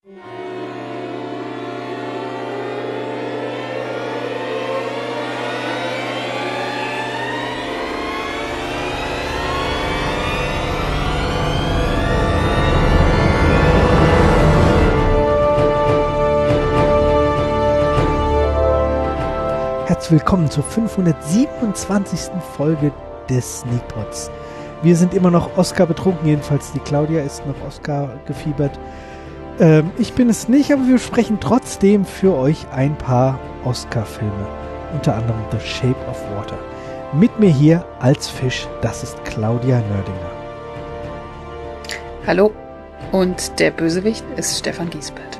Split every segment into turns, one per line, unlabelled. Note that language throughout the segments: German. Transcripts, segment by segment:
Herzlich willkommen zur 527. Folge des Sneakpods. Wir sind immer noch Oscar betrunken, jedenfalls die Claudia ist noch Oscar gefiebert. Ich bin es nicht, aber wir sprechen trotzdem für euch ein paar Oscar-Filme. Unter anderem The Shape of Water. Mit mir hier als Fisch, das ist Claudia Nördinger.
Hallo, und der Bösewicht ist Stefan Giesbert.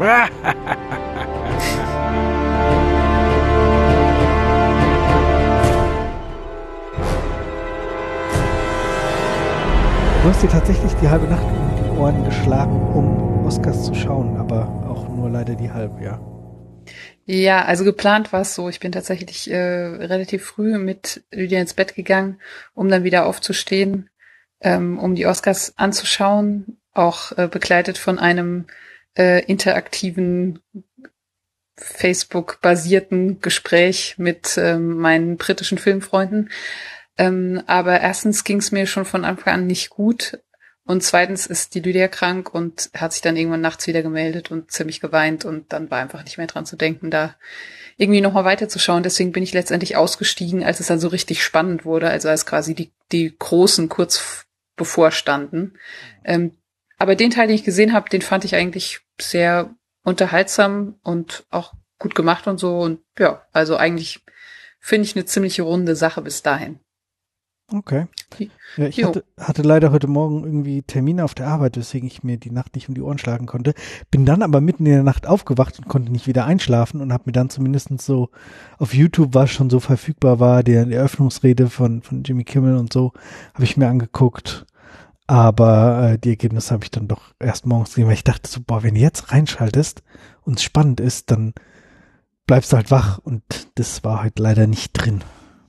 Du hast dir tatsächlich die halbe Nacht um die Ohren geschlagen, um Oscars zu schauen, aber auch nur leider die halbe, ja.
Ja, also geplant war es so, ich bin tatsächlich relativ früh mit Lydia ins Bett gegangen, um dann wieder aufzustehen, um die Oscars anzuschauen, auch begleitet von einem interaktiven Facebook-basierten Gespräch mit meinen britischen Filmfreunden. Aber erstens ging es mir schon von Anfang an nicht gut und zweitens ist die Lydia krank und hat sich dann irgendwann nachts wieder gemeldet und ziemlich geweint und dann war einfach nicht mehr dran zu denken, da irgendwie nochmal weiterzuschauen. Deswegen bin ich letztendlich ausgestiegen, als es dann so richtig spannend wurde, also als quasi die Großen kurz bevorstanden. Aber den Teil, den ich gesehen habe, den fand ich eigentlich sehr unterhaltsam und auch gut gemacht und so und ja, also eigentlich finde ich eine ziemlich runde Sache bis dahin.
Okay. Ja, ich hatte leider heute Morgen irgendwie Termine auf der Arbeit, weswegen ich mir die Nacht nicht um die Ohren schlagen konnte. Bin dann aber mitten in der Nacht aufgewacht und konnte nicht wieder einschlafen und habe mir dann zumindest so auf YouTube, was schon so verfügbar war, die Eröffnungsrede von Jimmy Kimmel und so, habe ich mir angeguckt. Aber die Ergebnisse habe ich dann doch erst morgens gesehen, weil ich dachte so, boah, wenn du jetzt reinschaltest und es spannend ist, dann bleibst du halt wach und das war halt leider nicht drin.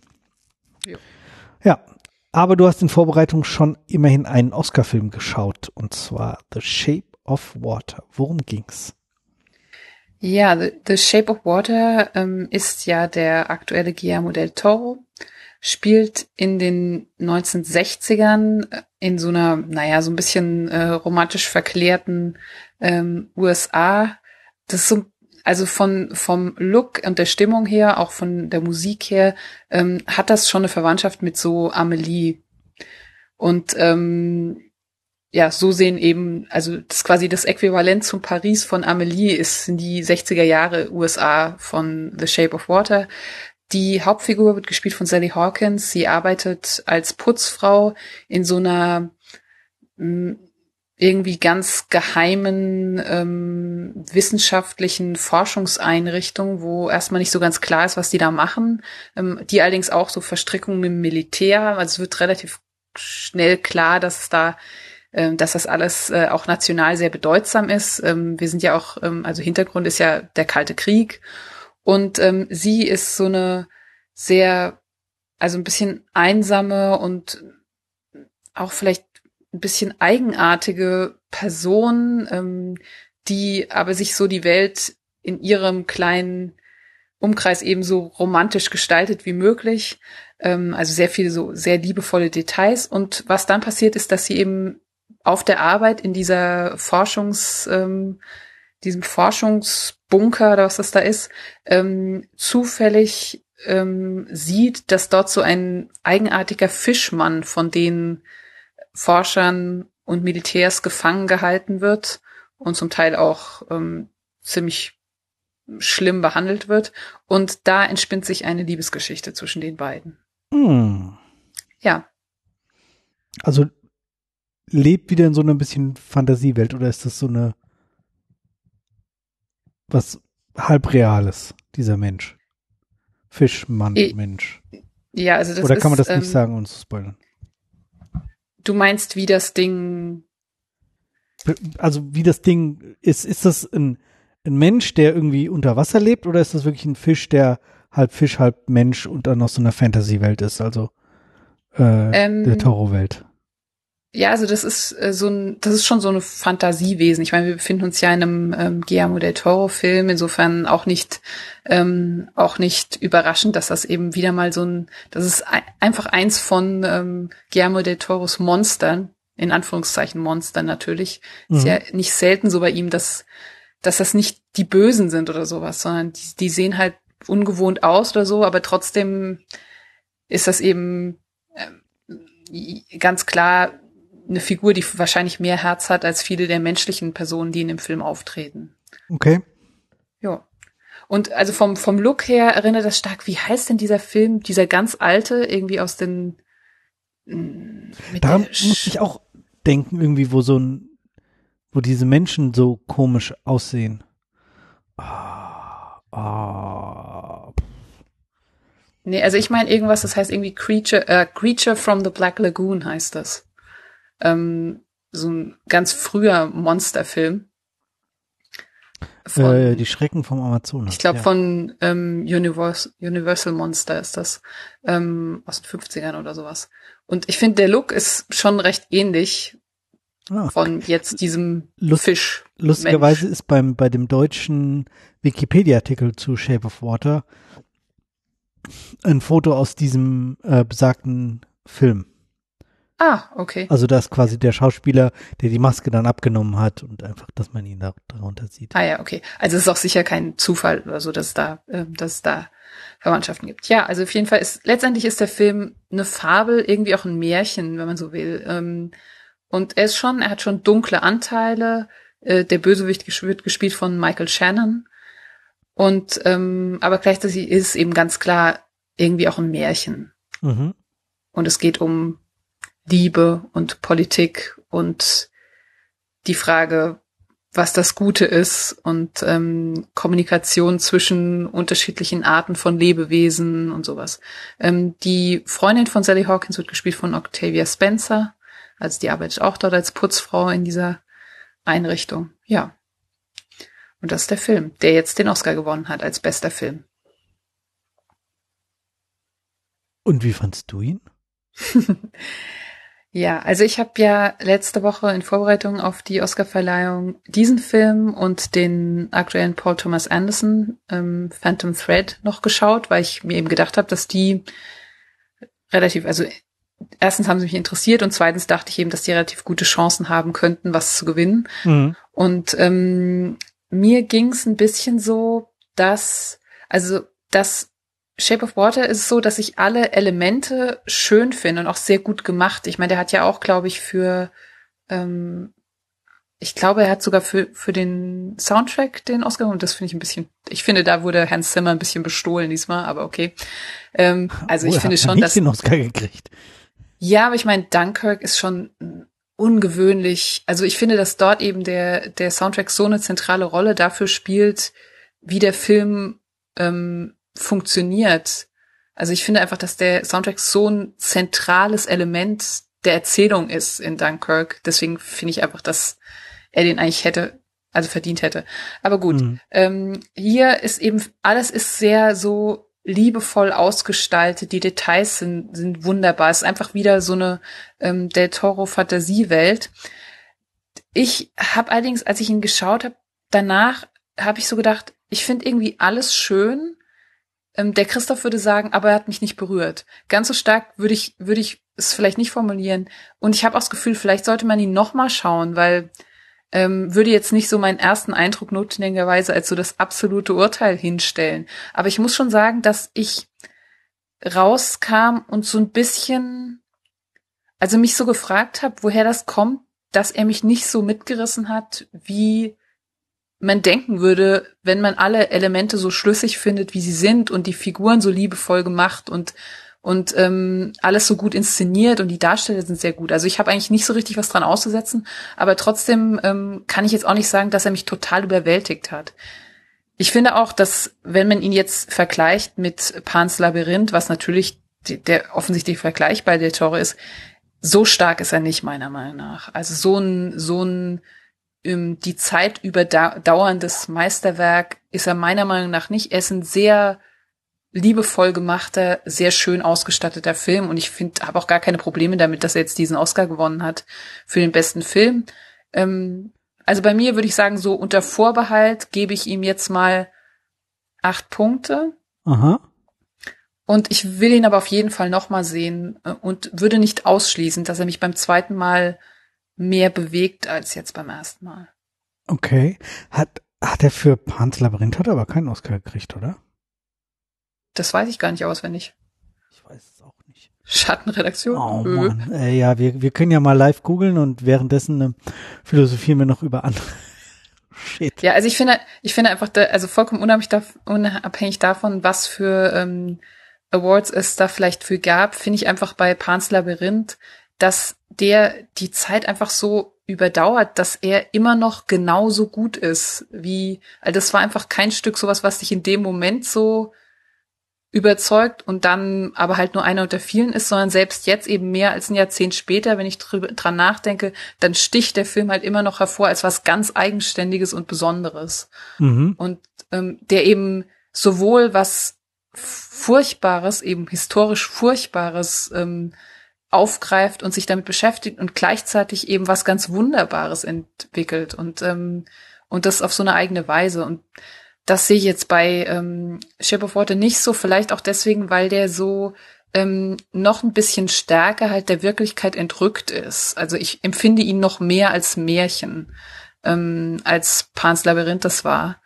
Ja, aber du hast in Vorbereitung schon immerhin einen Oscar-Film geschaut, und zwar The Shape of Water. Worum ging's?
Ja, The Shape of Water ist ja der aktuelle Guillermo del Toro, spielt in den 1960ern in so einer, so ein bisschen romantisch verklärten USA. Das ist so also vom Look und der Stimmung her, auch von der Musik her, hat das schon eine Verwandtschaft mit so Amelie. Und so sehen eben, also das ist quasi das Äquivalent zum Paris von Amelie sind die 60er Jahre USA von The Shape of Water. Die Hauptfigur wird gespielt von Sally Hawkins. Sie arbeitet als Putzfrau in so einer irgendwie ganz geheimen wissenschaftlichen Forschungseinrichtung, wo erstmal nicht so ganz klar ist, was die da machen. Die allerdings auch so Verstrickungen mit dem Militär haben. Also es wird relativ schnell klar, dass das alles auch national sehr bedeutsam ist. Wir sind ja auch, also Hintergrund ist ja der Kalte Krieg. Und sie ist so eine also ein bisschen einsame und auch vielleicht ein bisschen eigenartige Person, die aber sich so die Welt in ihrem kleinen Umkreis eben so romantisch gestaltet wie möglich. Also sehr viele so sehr liebevolle Details. Und was dann passiert ist, dass sie eben auf der Arbeit in dieser diesem Forschungsbunker oder was das da ist, zufällig sieht, dass dort so ein eigenartiger Fischmann von den Forschern und Militärs gefangen gehalten wird und zum Teil auch ziemlich schlimm behandelt wird. Und da entspinnt sich eine Liebesgeschichte zwischen den beiden. Ja.
Also lebt wieder in so einer bisschen Fantasiewelt oder ist das so eine was halbreales, dieser Mensch? Fischmann-Mensch.
Ja, also das
oder kann man
ist,
das nicht sagen, ohne zu spoilern?
Du meinst, wie das Ding...
Also wie das Ding ist das ein Mensch, der irgendwie unter Wasser lebt oder ist das wirklich ein Fisch, der halb Fisch, halb Mensch und dann aus so einer Fantasy-Welt ist, also der Toro-Welt?
Ja, also das ist das ist schon so eine Fantasiewesen. Ich meine, wir befinden uns ja in einem Guillermo del Toro-Film, insofern auch nicht überraschend, dass das eben wieder mal das ist einfach eins von Guillermo del Toros Monstern, in Anführungszeichen Monstern natürlich. Ist ja nicht selten so bei ihm, dass das nicht die Bösen sind oder sowas, sondern die sehen halt ungewohnt aus oder so, aber trotzdem ist das eben ganz klar eine Figur, die wahrscheinlich mehr Herz hat als viele der menschlichen Personen, die in dem Film auftreten.
Okay.
Ja. Und also vom Look her erinnert das stark, wie heißt denn dieser Film, dieser ganz alte, irgendwie aus den
Daran muss ich auch denken, irgendwie, wo diese Menschen so komisch aussehen.
Nee, also ich meine irgendwas, das heißt irgendwie Creature from the Black Lagoon heißt das. So ein ganz früher Monsterfilm.
Die Schrecken vom Amazonas.
Ich glaube von Universal Monster ist das. Aus den 50ern oder sowas. Und ich finde, der Look ist schon recht ähnlich von jetzt diesem Fisch.
Lustigerweise ist bei dem deutschen Wikipedia-Artikel zu Shape of Water ein Foto aus diesem besagten Film.
Ah, okay.
Also da ist quasi der Schauspieler, der die Maske dann abgenommen hat und einfach, dass man ihn darunter sieht.
Ah ja, okay. Also es ist auch sicher kein Zufall oder so, dass es da Verwandtschaften gibt. Ja, also auf jeden Fall letztendlich ist der Film eine Fabel, irgendwie auch ein Märchen, wenn man so will. Und er hat schon dunkle Anteile. Der Bösewicht wird gespielt von Michael Shannon. Und aber gleichzeitig ist es eben ganz klar irgendwie auch ein Märchen.
Mhm.
Und es geht um Liebe und Politik und die Frage, was das Gute ist und Kommunikation zwischen unterschiedlichen Arten von Lebewesen und sowas. Die Freundin von Sally Hawkins wird gespielt von Octavia Spencer. Also die arbeitet auch dort als Putzfrau in dieser Einrichtung. Ja. Und das ist der Film, der jetzt den Oscar gewonnen hat als bester Film.
Und wie fandst du ihn?
Ja, also ich habe ja letzte Woche in Vorbereitung auf die Oscarverleihung diesen Film und den aktuellen Paul Thomas Anderson Phantom Thread noch geschaut, weil ich mir eben gedacht habe, dass die also erstens haben sie mich interessiert und zweitens dachte ich eben, dass die relativ gute Chancen haben könnten, was zu gewinnen. Mhm. Und mir ging es ein bisschen so, dass Shape of Water ist so, dass ich alle Elemente schön finde und auch sehr gut gemacht. Ich meine, der hat ja auch, glaube ich, ich glaube, er hat sogar für den Soundtrack den Oscar und das finde ich finde, da wurde Hans Zimmer ein bisschen bestohlen diesmal, aber okay. Also ich finde schon,
dass den Oscar gekriegt.
Ja, aber ich meine, Dunkirk ist schon ungewöhnlich. Also ich finde, dass dort eben der Soundtrack so eine zentrale Rolle dafür spielt, wie der Film funktioniert. Also ich finde einfach, dass der Soundtrack so ein zentrales Element der Erzählung ist in Dunkirk. Deswegen finde ich einfach, dass er den eigentlich verdient hätte. Aber gut, hier ist eben, alles ist sehr so liebevoll ausgestaltet. Die Details sind wunderbar. Es ist einfach wieder so eine Del Toro-Fantasiewelt. Ich habe allerdings, als ich ihn geschaut habe, danach habe ich so gedacht, ich finde irgendwie alles schön. Der Christoph würde sagen, aber er hat mich nicht berührt. Ganz so stark würde ich es vielleicht nicht formulieren. Und ich habe auch das Gefühl, vielleicht sollte man ihn noch mal schauen, weil würde jetzt nicht so meinen ersten Eindruck notwendigerweise als so das absolute Urteil hinstellen. Aber ich muss schon sagen, dass ich rauskam und so ein bisschen, also mich so gefragt habe, woher das kommt, dass er mich nicht so mitgerissen hat, wie man denken würde, wenn man alle Elemente so schlüssig findet, wie sie sind und die Figuren so liebevoll gemacht und alles so gut inszeniert und die Darsteller sind sehr gut. Also ich habe eigentlich nicht so richtig was dran auszusetzen, aber trotzdem kann ich jetzt auch nicht sagen, dass er mich total überwältigt hat. Ich finde auch, dass wenn man ihn jetzt vergleicht mit Pans Labyrinth, was natürlich der offensichtlich Vergleich bei Del Toro ist, so stark ist er nicht meiner Meinung nach. Also so ein die Zeit überdauerndes Meisterwerk ist er meiner Meinung nach nicht. Er ist ein sehr liebevoll gemachter, sehr schön ausgestatteter Film und ich habe auch gar keine Probleme damit, dass er jetzt diesen Oscar gewonnen hat für den besten Film. Also bei mir würde ich sagen, so unter Vorbehalt gebe ich ihm jetzt mal 8 Punkte.
Aha.
Und ich will ihn aber auf jeden Fall noch mal sehen und würde nicht ausschließen, dass er mich beim zweiten Mal mehr bewegt als jetzt beim ersten Mal.
Okay. Hat er für Pans Labyrinth hat er aber keinen Oscar gekriegt, oder?
Das weiß ich gar nicht auswendig.
Ich weiß es auch nicht.
Schattenredaktion?
Oh Mann. Ja, wir können ja mal live googeln und währenddessen philosophieren wir noch über andere. Shit.
Ja, also ich finde einfach, also vollkommen unabhängig davon, was für Awards es da vielleicht für gab, finde ich einfach bei Pans Labyrinth, dass der die Zeit einfach so überdauert, dass er immer noch genauso gut ist wie, also das war einfach kein Stück sowas, was dich in dem Moment so überzeugt und dann aber halt nur einer unter vielen ist, sondern selbst jetzt eben mehr als ein Jahrzehnt später, wenn ich dran nachdenke, dann sticht der Film halt immer noch hervor als was ganz Eigenständiges und Besonderes.
Mhm.
Und der eben sowohl was Furchtbares, eben historisch Furchtbares aufgreift und sich damit beschäftigt und gleichzeitig eben was ganz Wunderbares entwickelt und das auf so eine eigene Weise. Und das sehe ich jetzt bei Shape of Water nicht so, vielleicht auch deswegen, weil der so noch ein bisschen stärker halt der Wirklichkeit entrückt ist. Also ich empfinde ihn noch mehr als Märchen, als Pans Labyrinth das war.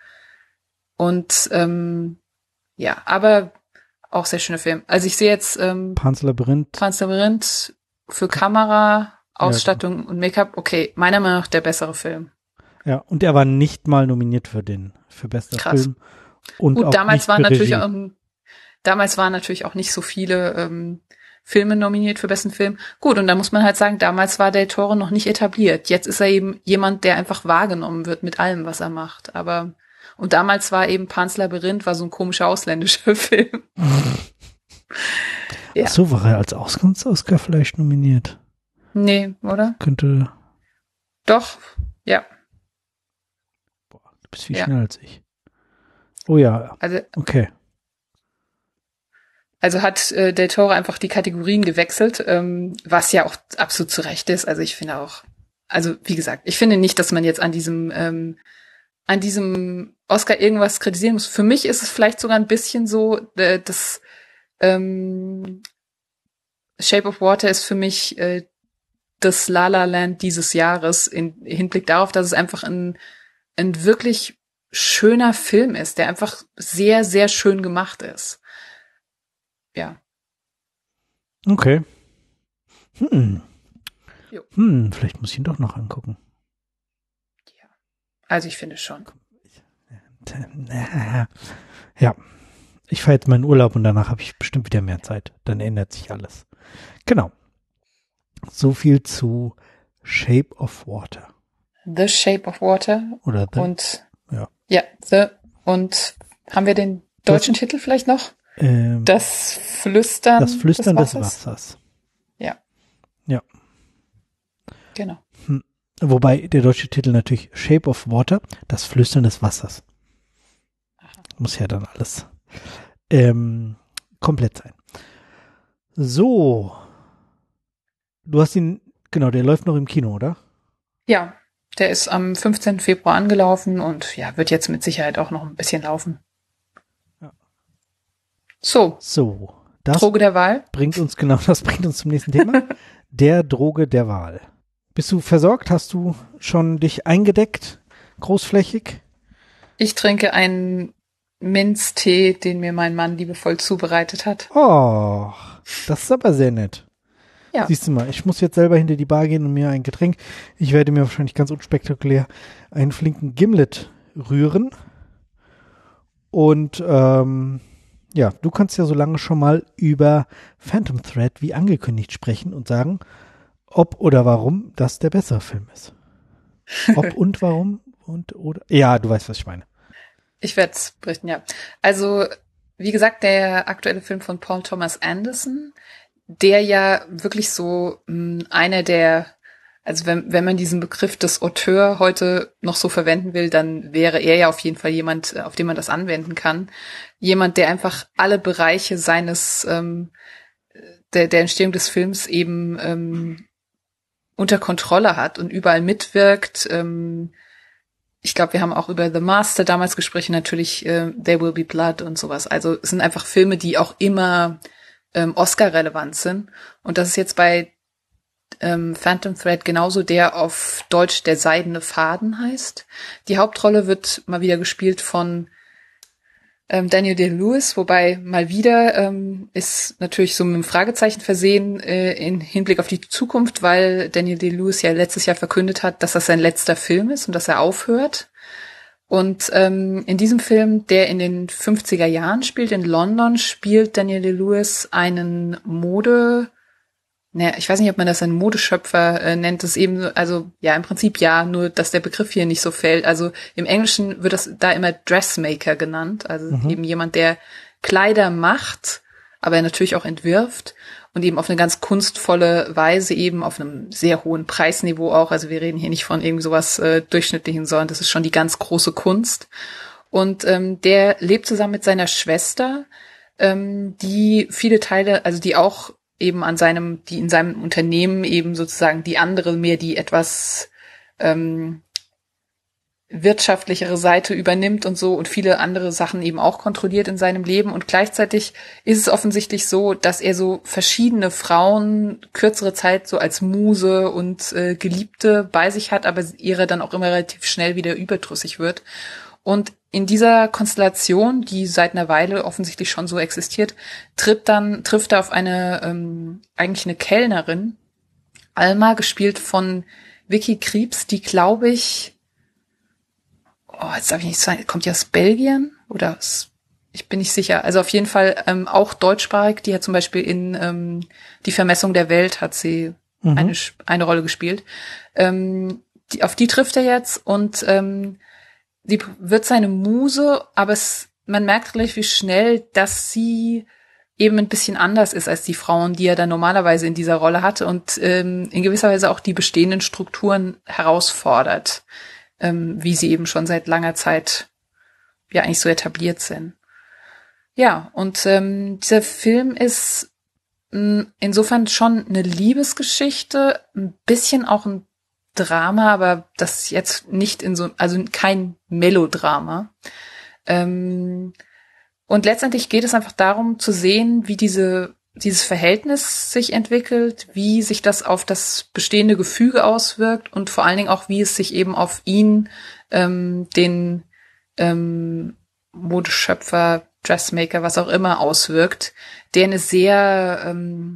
Und ja, aber auch sehr schöner Film. Also ich sehe jetzt
Pans
Labyrinth für Kamera, Ausstattung und Make-up. Okay, meiner Meinung nach der bessere Film.
Ja, und er war nicht mal nominiert für bester Film. Und
gut,
auch
damals
nicht
waren natürlich auch nicht so viele Filme nominiert für besten Film. Gut, und da muss man halt sagen, damals war Del Toro noch nicht etabliert. Jetzt ist er eben jemand, der einfach wahrgenommen wird mit allem, was er macht. Und damals war eben Pans Labyrinth war so ein komischer ausländischer Film.
Ja. Ach so, war er als Oscar vielleicht nominiert?
Nee, oder?
Könnte.
Doch, ja.
Boah, du bist viel schneller als ich. Oh ja,
also,
okay.
Also hat Del Toro einfach die Kategorien gewechselt, was ja auch absolut zu Recht ist. Also ich finde auch, also wie gesagt, ich finde nicht, dass man jetzt an diesem Oscar irgendwas kritisieren muss. Für mich ist es vielleicht sogar ein bisschen so, das Shape of Water ist für mich das La La Land dieses Jahres in Hinblick darauf, dass es einfach ein wirklich schöner Film ist, der einfach sehr, sehr schön gemacht ist. Ja.
Okay. Vielleicht muss ich ihn doch noch angucken.
Ja. Also ich finde schon.
Ja. Ich fahre jetzt meinen Urlaub und danach habe ich bestimmt wieder mehr Zeit. Dann ändert sich alles. Genau. So viel zu Shape of Water.
The Shape of Water.
Oder The.
Und
ja,
The. Und haben wir den deutschen Titel vielleicht noch? Das Flüstern
des Wassers.
Ja.
Ja.
Genau.
Wobei der deutsche Titel natürlich Shape of Water, das Flüstern des Wassers. Aha. Muss ja dann alles komplett sein. So. Du hast ihn, genau, der läuft noch im Kino, oder?
Ja, der ist am 15. Februar angelaufen und ja, wird jetzt mit Sicherheit auch noch ein bisschen laufen.
Ja.
So.
Das
Droge der Wahl.
Das bringt uns zum nächsten Thema. Der Droge der Wahl. Bist du versorgt? Hast du schon dich eingedeckt? Großflächig?
Ich trinke einen Minztee, den mir mein Mann liebevoll zubereitet hat.
Oh, das ist aber sehr nett.
Ja.
Siehst du mal, ich muss jetzt selber hinter die Bar gehen und mir ein Getränk. Ich werde mir wahrscheinlich ganz unspektakulär einen flinken Gimlet rühren. Und ja, du kannst ja so lange schon mal über Phantom Thread wie angekündigt sprechen und sagen, ob oder warum das der bessere Film ist. Ob und warum oder. Ja, du weißt, was ich meine.
Ich werde es berichten, ja. Also, wie gesagt, der aktuelle Film von Paul Thomas Anderson, der ja wirklich so einer der also wenn man diesen Begriff des Auteur heute noch so verwenden will, dann wäre er ja auf jeden Fall jemand, auf den man das anwenden kann. Jemand, der einfach alle Bereiche seines, der Entstehung des Films eben unter Kontrolle hat und überall mitwirkt. Ich glaube, wir haben auch über The Master damals gesprochen, natürlich There Will Be Blood und sowas. Also es sind einfach Filme, die auch immer Oscar-relevant sind. Und das ist jetzt bei Phantom Thread genauso, der auf Deutsch der seidene Faden heißt. Die Hauptrolle wird mal wieder gespielt von Daniel Day-Lewis, wobei mal wieder ist natürlich so mit einem Fragezeichen versehen in Hinblick auf die Zukunft, weil Daniel Day-Lewis ja letztes Jahr verkündet hat, dass das sein letzter Film ist und dass er aufhört. Und in diesem Film, der in den 50er Jahren spielt, in London, spielt Daniel Day-Lewis einen ich weiß nicht, ob man das einen Modeschöpfer nennt, das eben, also ja, im Prinzip ja, nur dass der Begriff hier nicht so fällt. Also im Englischen wird das da immer Dressmaker genannt, also eben jemand, der Kleider macht, aber er natürlich auch entwirft und eben auf eine ganz kunstvolle Weise, eben auf einem sehr hohen Preisniveau auch. Also wir reden hier nicht von irgendwie sowas Durchschnittlichen, sondern das ist schon die ganz große Kunst. Und der lebt zusammen mit seiner Schwester, die viele Teile, also die auch eben die in seinem Unternehmen eben sozusagen die andere mehr die etwas wirtschaftlichere Seite übernimmt und so und viele andere Sachen eben auch kontrolliert in seinem Leben. Und gleichzeitig ist es offensichtlich so, dass er so verschiedene Frauen kürzere Zeit so als Muse und Geliebte bei sich hat, aber ihre dann auch immer relativ schnell wieder überdrüssig wird. Und in dieser Konstellation, die seit einer Weile offensichtlich schon so existiert, trifft er auf eigentlich eine Kellnerin, Alma, gespielt von Vicky Krieps, die, glaube ich, jetzt darf ich nicht sagen, kommt die aus Belgien oder ich bin nicht sicher. Also auf jeden Fall auch deutschsprachig. Die hat zum Beispiel in Die Vermessung der Welt hat sie eine Rolle gespielt. Auf die trifft er jetzt und sie wird seine Muse, aber man merkt relativ schnell, dass sie eben ein bisschen anders ist als die Frauen, die er dann normalerweise in dieser Rolle hatte und in gewisser Weise auch die bestehenden Strukturen herausfordert, wie sie eben schon seit langer Zeit ja eigentlich so etabliert sind. Ja, und dieser Film ist insofern schon eine Liebesgeschichte, ein bisschen auch ein Drama, aber das jetzt nicht also kein Melodrama. Und letztendlich geht es einfach darum zu sehen, wie dieses Verhältnis sich entwickelt, wie sich das auf das bestehende Gefüge auswirkt und vor allen Dingen auch, wie es sich eben auf ihn, den Modeschöpfer, Dressmaker, was auch immer, auswirkt, der eine sehr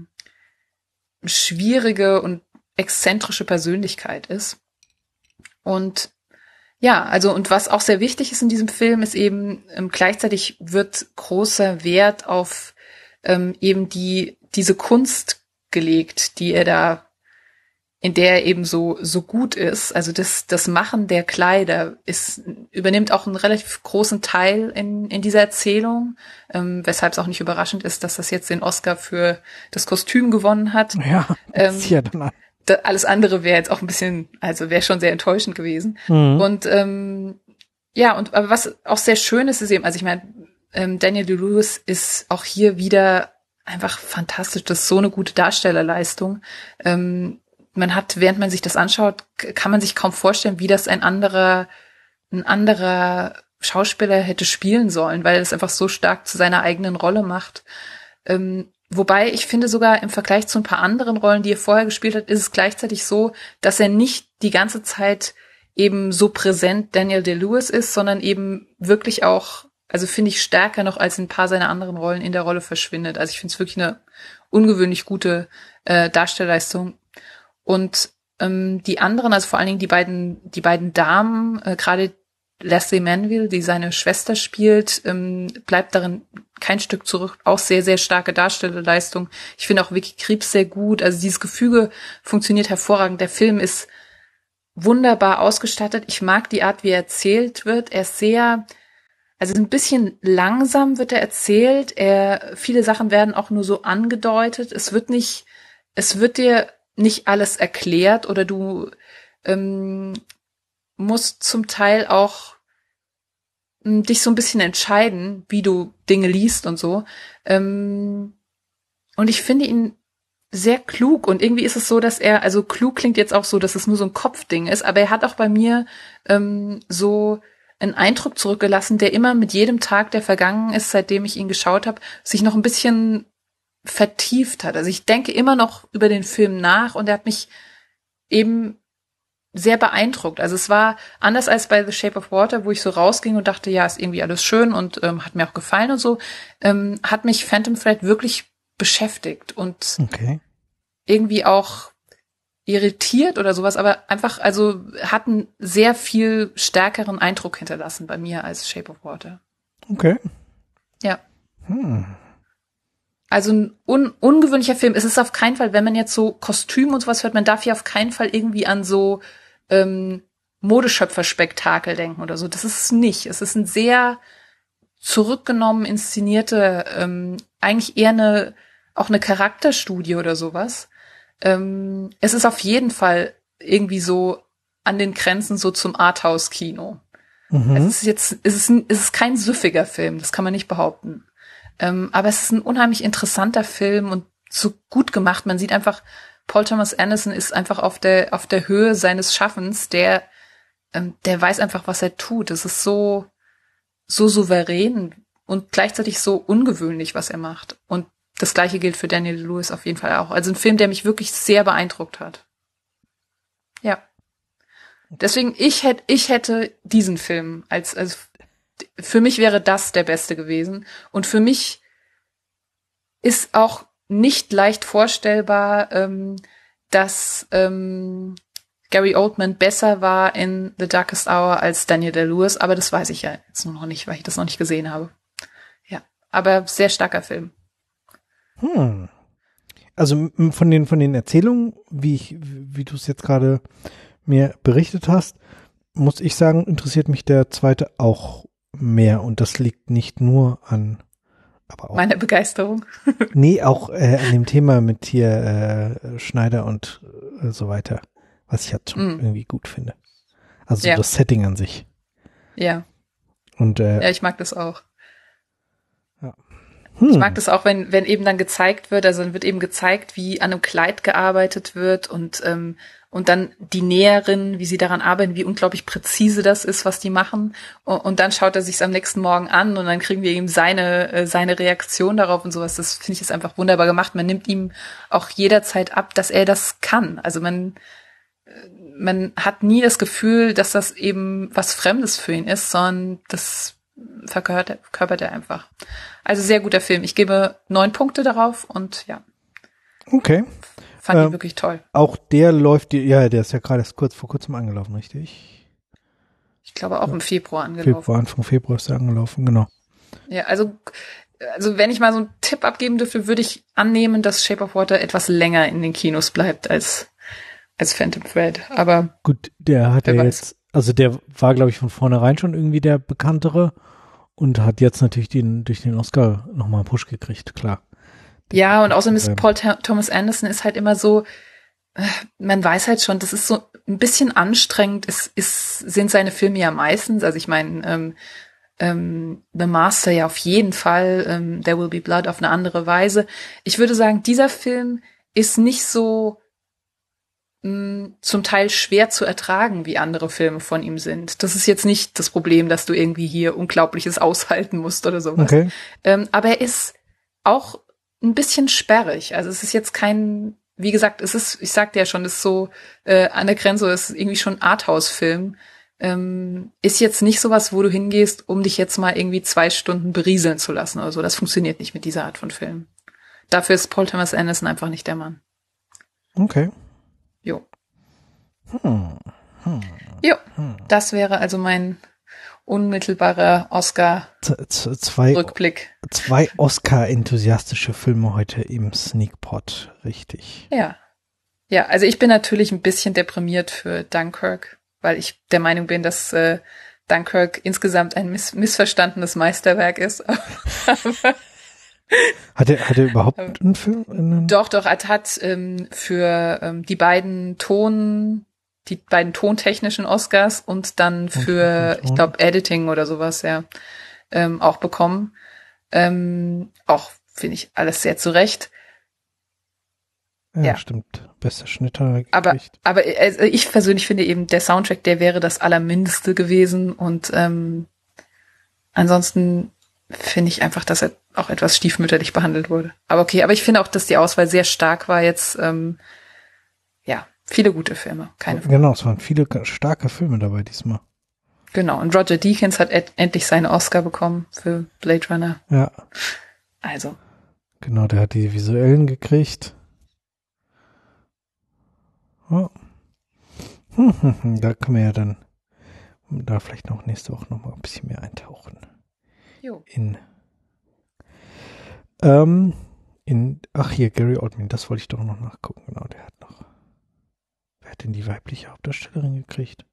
schwierige und exzentrische Persönlichkeit ist. Und ja, also und was auch sehr wichtig ist in diesem Film, ist eben gleichzeitig wird großer Wert auf eben diese Kunst gelegt, die er da, in der er eben so gut ist. Also das Machen der Kleider übernimmt auch einen relativ großen Teil in dieser Erzählung, weshalb es auch nicht überraschend ist, dass das jetzt den Oscar für das Kostüm gewonnen hat.
Ja, ja dann
alles andere wäre jetzt auch ein bisschen, also wäre schon sehr enttäuschend gewesen. Und aber was auch sehr schön ist eben, also ich meine, Daniel Day-Lewis ist auch hier wieder einfach fantastisch. Das ist so eine gute Darstellerleistung. Man hat, während man sich das anschaut, kann man sich kaum vorstellen, wie das ein anderer Schauspieler hätte spielen sollen, weil es einfach so stark zu seiner eigenen Rolle macht. Wobei ich finde sogar im Vergleich zu ein paar anderen Rollen, die er vorher gespielt hat, ist es gleichzeitig so, dass er nicht die ganze Zeit eben so präsent Daniel Day-Lewis ist, sondern eben wirklich auch, also finde ich stärker noch als in ein paar seiner anderen Rollen in der Rolle verschwindet. Also ich finde es wirklich eine ungewöhnlich gute Darstellerleistung. Und die anderen, also vor allen Dingen die beiden Damen, gerade Leslie Manville, die seine Schwester spielt, bleibt darin kein Stück zurück. Auch sehr, sehr starke Darstellerleistung. Ich finde auch Vicky Krieps sehr gut. Also dieses Gefüge funktioniert hervorragend. Der Film ist wunderbar ausgestattet. Ich mag die Art, wie er erzählt wird. Er ist also ein bisschen langsam wird er erzählt. Viele Sachen werden auch nur so angedeutet. Es wird dir nicht alles erklärt oder du musst zum Teil auch dich so ein bisschen entscheiden, wie du Dinge liest und so. Und ich finde ihn sehr klug und irgendwie ist es so, dass also klug klingt jetzt auch so, dass es nur so ein Kopfding ist, aber er hat auch bei mir so einen Eindruck zurückgelassen, der immer mit jedem Tag, der vergangen ist, seitdem ich ihn geschaut habe, sich noch ein bisschen vertieft hat. Also ich denke immer noch über den Film nach und er hat mich eben sehr beeindruckt. Also es war anders als bei The Shape of Water, wo ich so rausging und dachte, ja, ist irgendwie alles schön und hat mir auch gefallen und so, hat mich Phantom Thread wirklich beschäftigt und irgendwie auch irritiert oder sowas, aber einfach, also hat einen sehr viel stärkeren Eindruck hinterlassen bei mir als Shape of Water.
Okay.
Ja. Also ein ungewöhnlicher Film. Es ist auf keinen Fall, wenn man jetzt so Kostüm und sowas hört, man darf hier auf keinen Fall irgendwie an so Modeschöpfer-Spektakel denken oder so. Das ist es nicht. Es ist ein sehr zurückgenommen inszenierte, eigentlich eher auch eine Charakterstudie oder sowas. Es ist auf jeden Fall irgendwie so an den Grenzen so zum Arthouse-Kino. Also es ist kein süffiger Film, das kann man nicht behaupten. Aber es ist ein unheimlich interessanter Film und so gut gemacht. Man sieht einfach, Paul Thomas Anderson ist einfach auf der Höhe seines Schaffens. Der weiß einfach, was er tut. Es ist so souverän und gleichzeitig so ungewöhnlich, was er macht. Und das Gleiche gilt für Daniel Day-Lewis auf jeden Fall auch. Also ein Film, der mich wirklich sehr beeindruckt hat. Ja. Deswegen, ich hätte diesen Film als für mich wäre das der beste gewesen. Und für mich ist auch nicht leicht vorstellbar, dass Gary Oldman besser war in The Darkest Hour als Daniel Day-Lewis, aber das weiß ich ja jetzt noch nicht, weil ich das noch nicht gesehen habe. Ja, aber sehr starker Film.
Also von den Erzählungen, wie du es jetzt gerade mir berichtet hast, muss ich sagen, interessiert mich der zweite auch mehr und das liegt nicht nur an aber auch
meine Begeisterung.
Nee, auch an dem Thema mit hier Schneider und so weiter, was ich halt schon irgendwie gut finde. Also das Setting an sich.
Ja.
Und
ja, ich mag das auch. Ja. Ich mag das auch, wenn eben dann gezeigt wird, also dann wird eben gezeigt, wie an einem Kleid gearbeitet wird und dann die Näherinnen, wie sie daran arbeiten, wie unglaublich präzise das ist, was die machen. Und dann schaut er sich's am nächsten Morgen an und dann kriegen wir eben seine Reaktion darauf und sowas. Das finde ich ist einfach wunderbar gemacht. Man nimmt ihm auch jederzeit ab, dass er das kann. Also man hat nie das Gefühl, dass das eben was Fremdes für ihn ist, sondern das verkörpert er einfach. Also sehr guter Film. Ich gebe 9 Punkte darauf und ja.
Okay.
Fand ihn wirklich toll.
Auch der läuft, der ist ja gerade erst vor kurzem angelaufen, richtig?
Ich glaube auch im Februar angelaufen.
Anfang Februar ist er angelaufen, genau.
Ja, also wenn ich mal so einen Tipp abgeben dürfte, würde ich annehmen, dass Shape of Water etwas länger in den Kinos bleibt als Phantom Thread. Aber
gut, der hat ja jetzt, also der war, glaube ich, von vornherein schon irgendwie der bekanntere und hat jetzt natürlich durch den Oscar nochmal einen Push gekriegt, klar.
Ja, und außerdem ist Paul Thomas Anderson ist halt immer so, man weiß halt schon, das ist so ein bisschen anstrengend, sind seine Filme ja meistens, also ich meine, The Master ja auf jeden Fall, There Will Be Blood auf eine andere Weise. Ich würde sagen, dieser Film ist nicht so zum Teil schwer zu ertragen, wie andere Filme von ihm sind. Das ist jetzt nicht das Problem, dass du irgendwie hier Unglaubliches aushalten musst oder sowas.
Okay.
Aber er ist auch ein bisschen sperrig. Also es ist jetzt kein, wie gesagt, ich sagte ja schon, es ist so an der Grenze, es ist irgendwie schon Arthouse-Film. Ist jetzt nicht sowas, wo du hingehst, um dich jetzt mal irgendwie 2 Stunden berieseln zu lassen oder so. Das funktioniert nicht mit dieser Art von Film. Dafür ist Paul Thomas Anderson einfach nicht der Mann.
Okay.
Jo. Jo, das wäre also mein unmittelbarer Oscar-Rückblick.
2 Oscar-enthusiastische Filme heute im Sneakpot, richtig.
Ja. Ja, also ich bin natürlich ein bisschen deprimiert für Dunkirk, weil ich der Meinung bin, dass Dunkirk insgesamt ein missverstandenes Meisterwerk ist.
Hat er überhaupt einen Film?
Doch, er hat für die beiden tontechnischen Oscars und dann für, ich glaube, Editing oder sowas, ja, auch bekommen. Auch, finde ich, alles sehr zurecht.
Ja, stimmt. Bester Schnitt hat er gekriegt.
Aber ich persönlich finde eben, der Soundtrack, der wäre das Allermindeste gewesen und ansonsten finde ich einfach, dass er auch etwas stiefmütterlich behandelt wurde. Aber okay, aber ich finde auch, dass die Auswahl sehr stark war jetzt. Ja, viele gute Filme, keine Frage.
Genau, es waren viele starke Filme dabei diesmal.
Genau, und Roger Deakins hat endlich seinen Oscar bekommen für Blade Runner.
Ja.
Also.
Genau, der hat die visuellen gekriegt. Oh. Da können wir ja dann da vielleicht noch nächste Woche noch mal ein bisschen mehr eintauchen.
Jo.
Ach hier, Gary Oldman, das wollte ich doch noch nachgucken. Genau, der hat noch. Wer hat denn die weibliche Hauptdarstellerin gekriegt?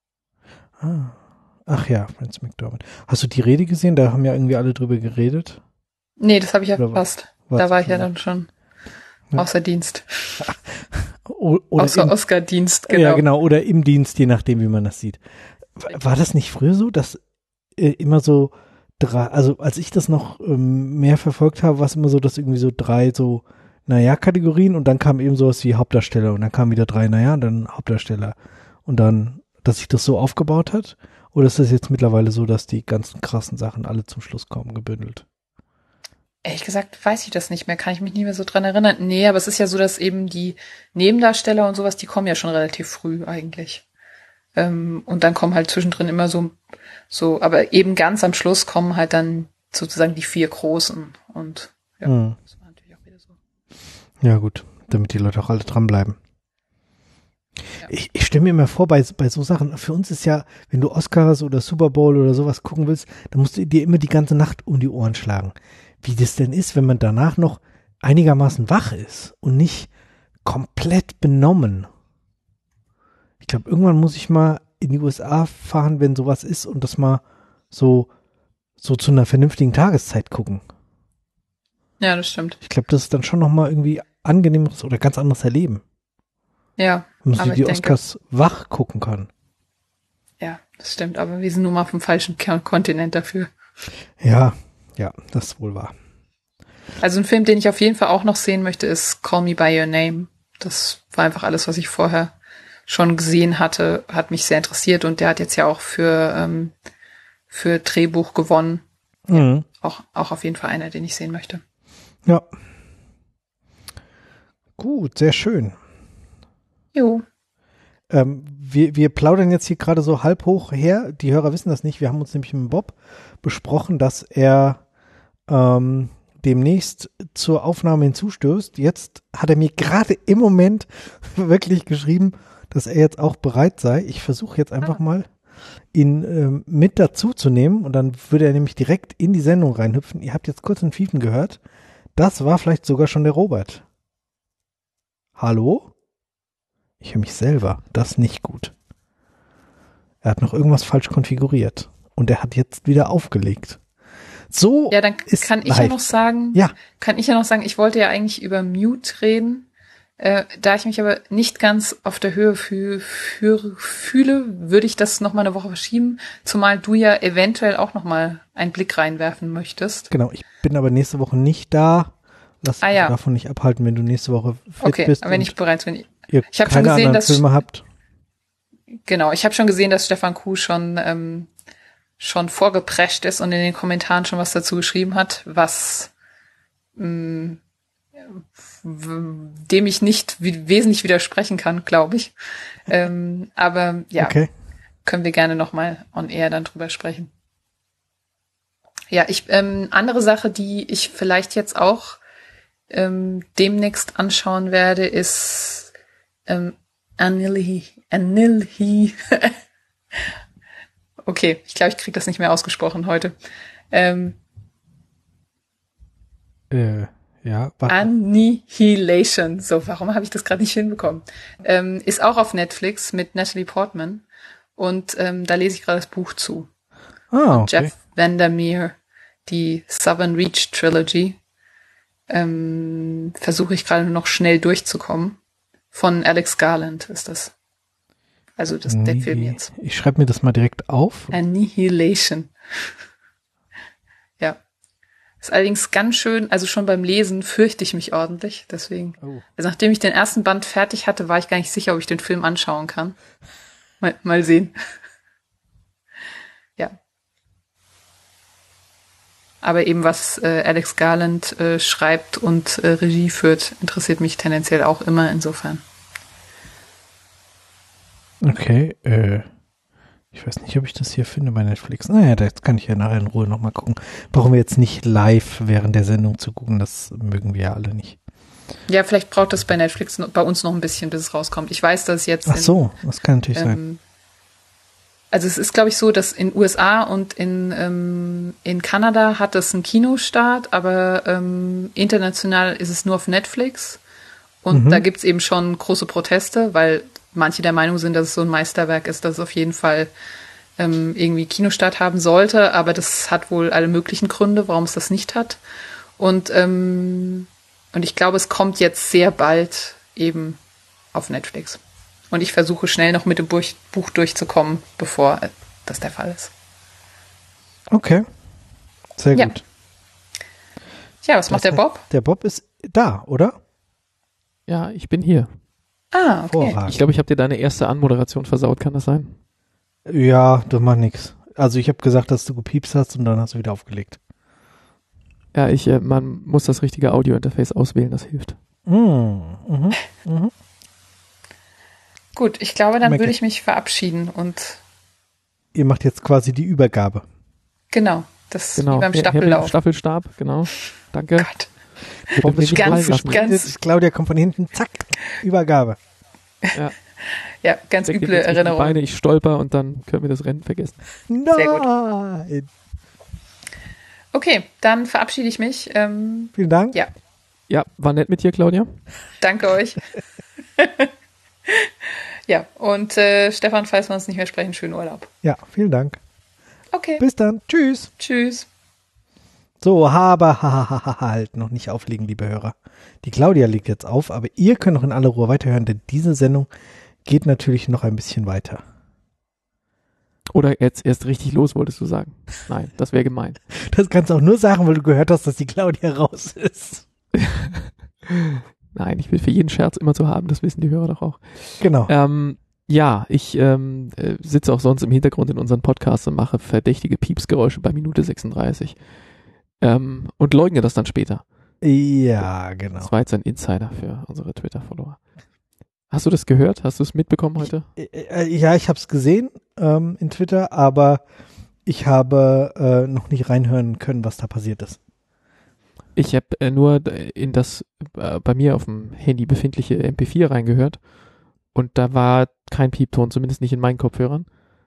Ach ja, Frances McDormand. Hast du die Rede gesehen? Da haben ja irgendwie alle drüber geredet.
Nee, das habe ich ja verpasst. Da war ich ja dann schon außer Dienst. Außer Oscar-Dienst, genau.
Ja, genau, oder im Dienst, je nachdem, wie man das sieht. War das nicht früher so, dass immer so also als ich das noch mehr verfolgt habe, war es immer so, dass irgendwie so 3 so, Kategorien und dann kam eben sowas wie Hauptdarsteller und dann kamen wieder 3, und dann Hauptdarsteller und dann, dass sich das so aufgebaut hat? Oder ist das jetzt mittlerweile so, dass die ganzen krassen Sachen alle zum Schluss kommen, gebündelt?
Ehrlich gesagt weiß ich das nicht mehr, kann ich mich nicht mehr so dran erinnern. Nee, aber es ist ja so, dass eben die Nebendarsteller und sowas, die kommen ja schon relativ früh eigentlich. Und dann kommen halt zwischendrin immer so, aber eben ganz am Schluss kommen halt dann sozusagen die 4 Großen und ja, das war natürlich auch wieder so.
Ja gut, damit die Leute auch alle dranbleiben. Ja. Ich stelle mir immer vor, bei so Sachen, für uns ist ja, wenn du Oscars oder Super Bowl oder sowas gucken willst, dann musst du dir immer die ganze Nacht um die Ohren schlagen. Wie das denn ist, wenn man danach noch einigermaßen wach ist und nicht komplett benommen. Ich glaube, irgendwann muss ich mal in die USA fahren, wenn sowas ist und das mal so zu einer vernünftigen Tageszeit gucken.
Ja, das stimmt.
Ich glaube, das ist dann schon nochmal irgendwie angenehmeres oder ganz anderes Erleben.
Ja.
Wenn man die Oscars wach gucken kann.
Ja, das stimmt, aber wir sind nun mal auf dem falschen Kontinent dafür.
Ja, das ist wohl wahr.
Also ein Film, den ich auf jeden Fall auch noch sehen möchte, ist Call Me By Your Name. Das war einfach alles, was ich vorher schon gesehen hatte, hat mich sehr interessiert und der hat jetzt ja auch für Drehbuch gewonnen.
Mhm.
Ja, auch auf jeden Fall einer, den ich sehen möchte.
Ja. Gut, sehr schön.
Jo.
Wir plaudern jetzt hier gerade so halb hoch her. Die Hörer wissen das nicht. Wir haben uns nämlich mit Bob besprochen, dass er demnächst zur Aufnahme hinzustößt. Jetzt hat er mir gerade im Moment wirklich geschrieben, dass er jetzt auch bereit sei. Ich versuche jetzt einfach mal, ihn mit dazu zu nehmen und dann würde er nämlich direkt in die Sendung reinhüpfen. Ihr habt jetzt kurz ein Fiefen gehört. Das war vielleicht sogar schon der Robert. Hallo? Ich höre mich selber. Das ist nicht gut. Er hat noch irgendwas falsch konfiguriert und er hat jetzt wieder aufgelegt. So.
Ja, dann kann ich ja noch sagen, ich wollte ja eigentlich über Mute reden. Da ich mich aber nicht ganz auf der Höhe fühle, würde ich das noch mal eine Woche verschieben, zumal du ja eventuell auch noch mal einen Blick reinwerfen möchtest.
Genau, ich bin aber nächste Woche nicht da. Lass dich davon nicht abhalten, wenn du nächste Woche fit bist.
Aber wenn ich bereits bin.
Ich habe schon gesehen, dass Filme habt.
Genau, ich habe schon gesehen, dass Stefan Kuh schon vorgeprescht ist und in den Kommentaren schon was dazu geschrieben hat, was dem ich nicht wesentlich widersprechen kann, glaube ich. Aber ja, können wir gerne nochmal on air dann drüber sprechen. Ja, andere Sache, die ich vielleicht jetzt auch demnächst anschauen werde, ist Anilhi. Okay, ich glaube, ich kriege das nicht mehr ausgesprochen heute.
Ja.
Annihilation. So, warum habe ich das gerade nicht hinbekommen? Ist auch auf Netflix mit Natalie Portman. Und da lese ich gerade das Buch zu.
Okay.
Jeff Vandermeer, die Southern Reach Trilogy. versuche ich gerade noch schnell durchzukommen. Von Alex Garland ist das. Also der Film jetzt.
Ich schreibe mir das mal direkt auf.
Annihilation. Ja. Ist allerdings ganz schön, also schon beim Lesen fürchte ich mich ordentlich, deswegen. Oh. Also nachdem ich den ersten Band fertig hatte, war ich gar nicht sicher, ob ich den Film anschauen kann. Mal sehen. Ja. Aber eben was Alex Garland schreibt und Regie führt, interessiert mich tendenziell auch immer insofern.
Okay, ich weiß nicht, ob ich das hier finde bei Netflix. Naja, da kann ich ja nachher in Ruhe nochmal gucken. Brauchen wir jetzt nicht live während der Sendung zu gucken, das mögen wir ja alle nicht.
Ja, vielleicht braucht das bei Netflix bei uns noch ein bisschen, bis es rauskommt. Ich weiß, dass es jetzt...
Ach so, das kann natürlich sein.
Also es ist, glaube ich, so, dass in USA und in Kanada hat es einen Kinostart, aber international ist es nur auf Netflix. Und da gibt's eben schon große Proteste, weil manche der Meinung sind, dass es so ein Meisterwerk ist, dass es auf jeden Fall irgendwie Kinostart haben sollte. Aber das hat wohl alle möglichen Gründe, warum es das nicht hat. Und ich glaube, es kommt jetzt sehr bald eben auf Netflix. Und ich versuche schnell noch mit dem Buch durchzukommen, bevor das der Fall ist.
Okay, sehr gut.
Ja, was macht der Bob?
Der Bob ist da, oder?
Ja, ich bin hier.
Ah, okay.
Ich glaube, ich habe dir deine erste Anmoderation versaut, kann das sein?
Ja, das macht nichts. Also ich habe gesagt, dass du gepiepst hast und dann hast du wieder aufgelegt.
Ja, man muss das richtige Audio-Interface auswählen, das hilft.
Gut, ich glaube, dann würde ich mich verabschieden und...
Ihr macht jetzt quasi die Übergabe.
Genau, wie beim Staffellauf.
Staffelstab, genau. Danke.
Gott.
Ganz Claudia kommt von hinten, zack, Übergabe.
Ja, ganz üble Erinnerung.
Beine, ich stolper und dann können wir das Rennen vergessen.
Nein.
Sehr gut. Okay, dann verabschiede ich mich.
Vielen Dank.
Ja, war nett mit dir, Claudia.
Danke euch. Ja, und Stefan, falls wir uns nicht mehr sprechen, schönen Urlaub.
Ja, vielen Dank.
Okay.
Bis dann. Tschüss.
Tschüss.
So, aber halt noch nicht auflegen, liebe Hörer. Die Claudia legt jetzt auf, aber ihr könnt noch in aller Ruhe weiterhören, denn diese Sendung geht natürlich noch ein bisschen weiter.
Oder jetzt erst richtig los, wolltest du sagen? Nein, das wäre gemein.
Das kannst du auch nur sagen, weil du gehört hast, dass die Claudia raus ist.
Nein, ich will für jeden Scherz immer zu haben, das wissen die Hörer doch auch.
Genau.
Ja, ich sitze auch sonst im Hintergrund in unseren Podcasts und mache verdächtige Piepsgeräusche bei Minute 36. Und leugne das dann später.
Ja, genau.
Das war jetzt ein Insider für unsere Twitter-Follower. Hast du das gehört? Hast du es mitbekommen heute?
Ja, ich habe es gesehen in Twitter, aber ich habe noch nicht reinhören können, was da passiert ist.
Ich habe nur in das bei mir auf dem Handy befindliche MP4 reingehört und da war kein Piepton, zumindest nicht in meinen Kopfhörern.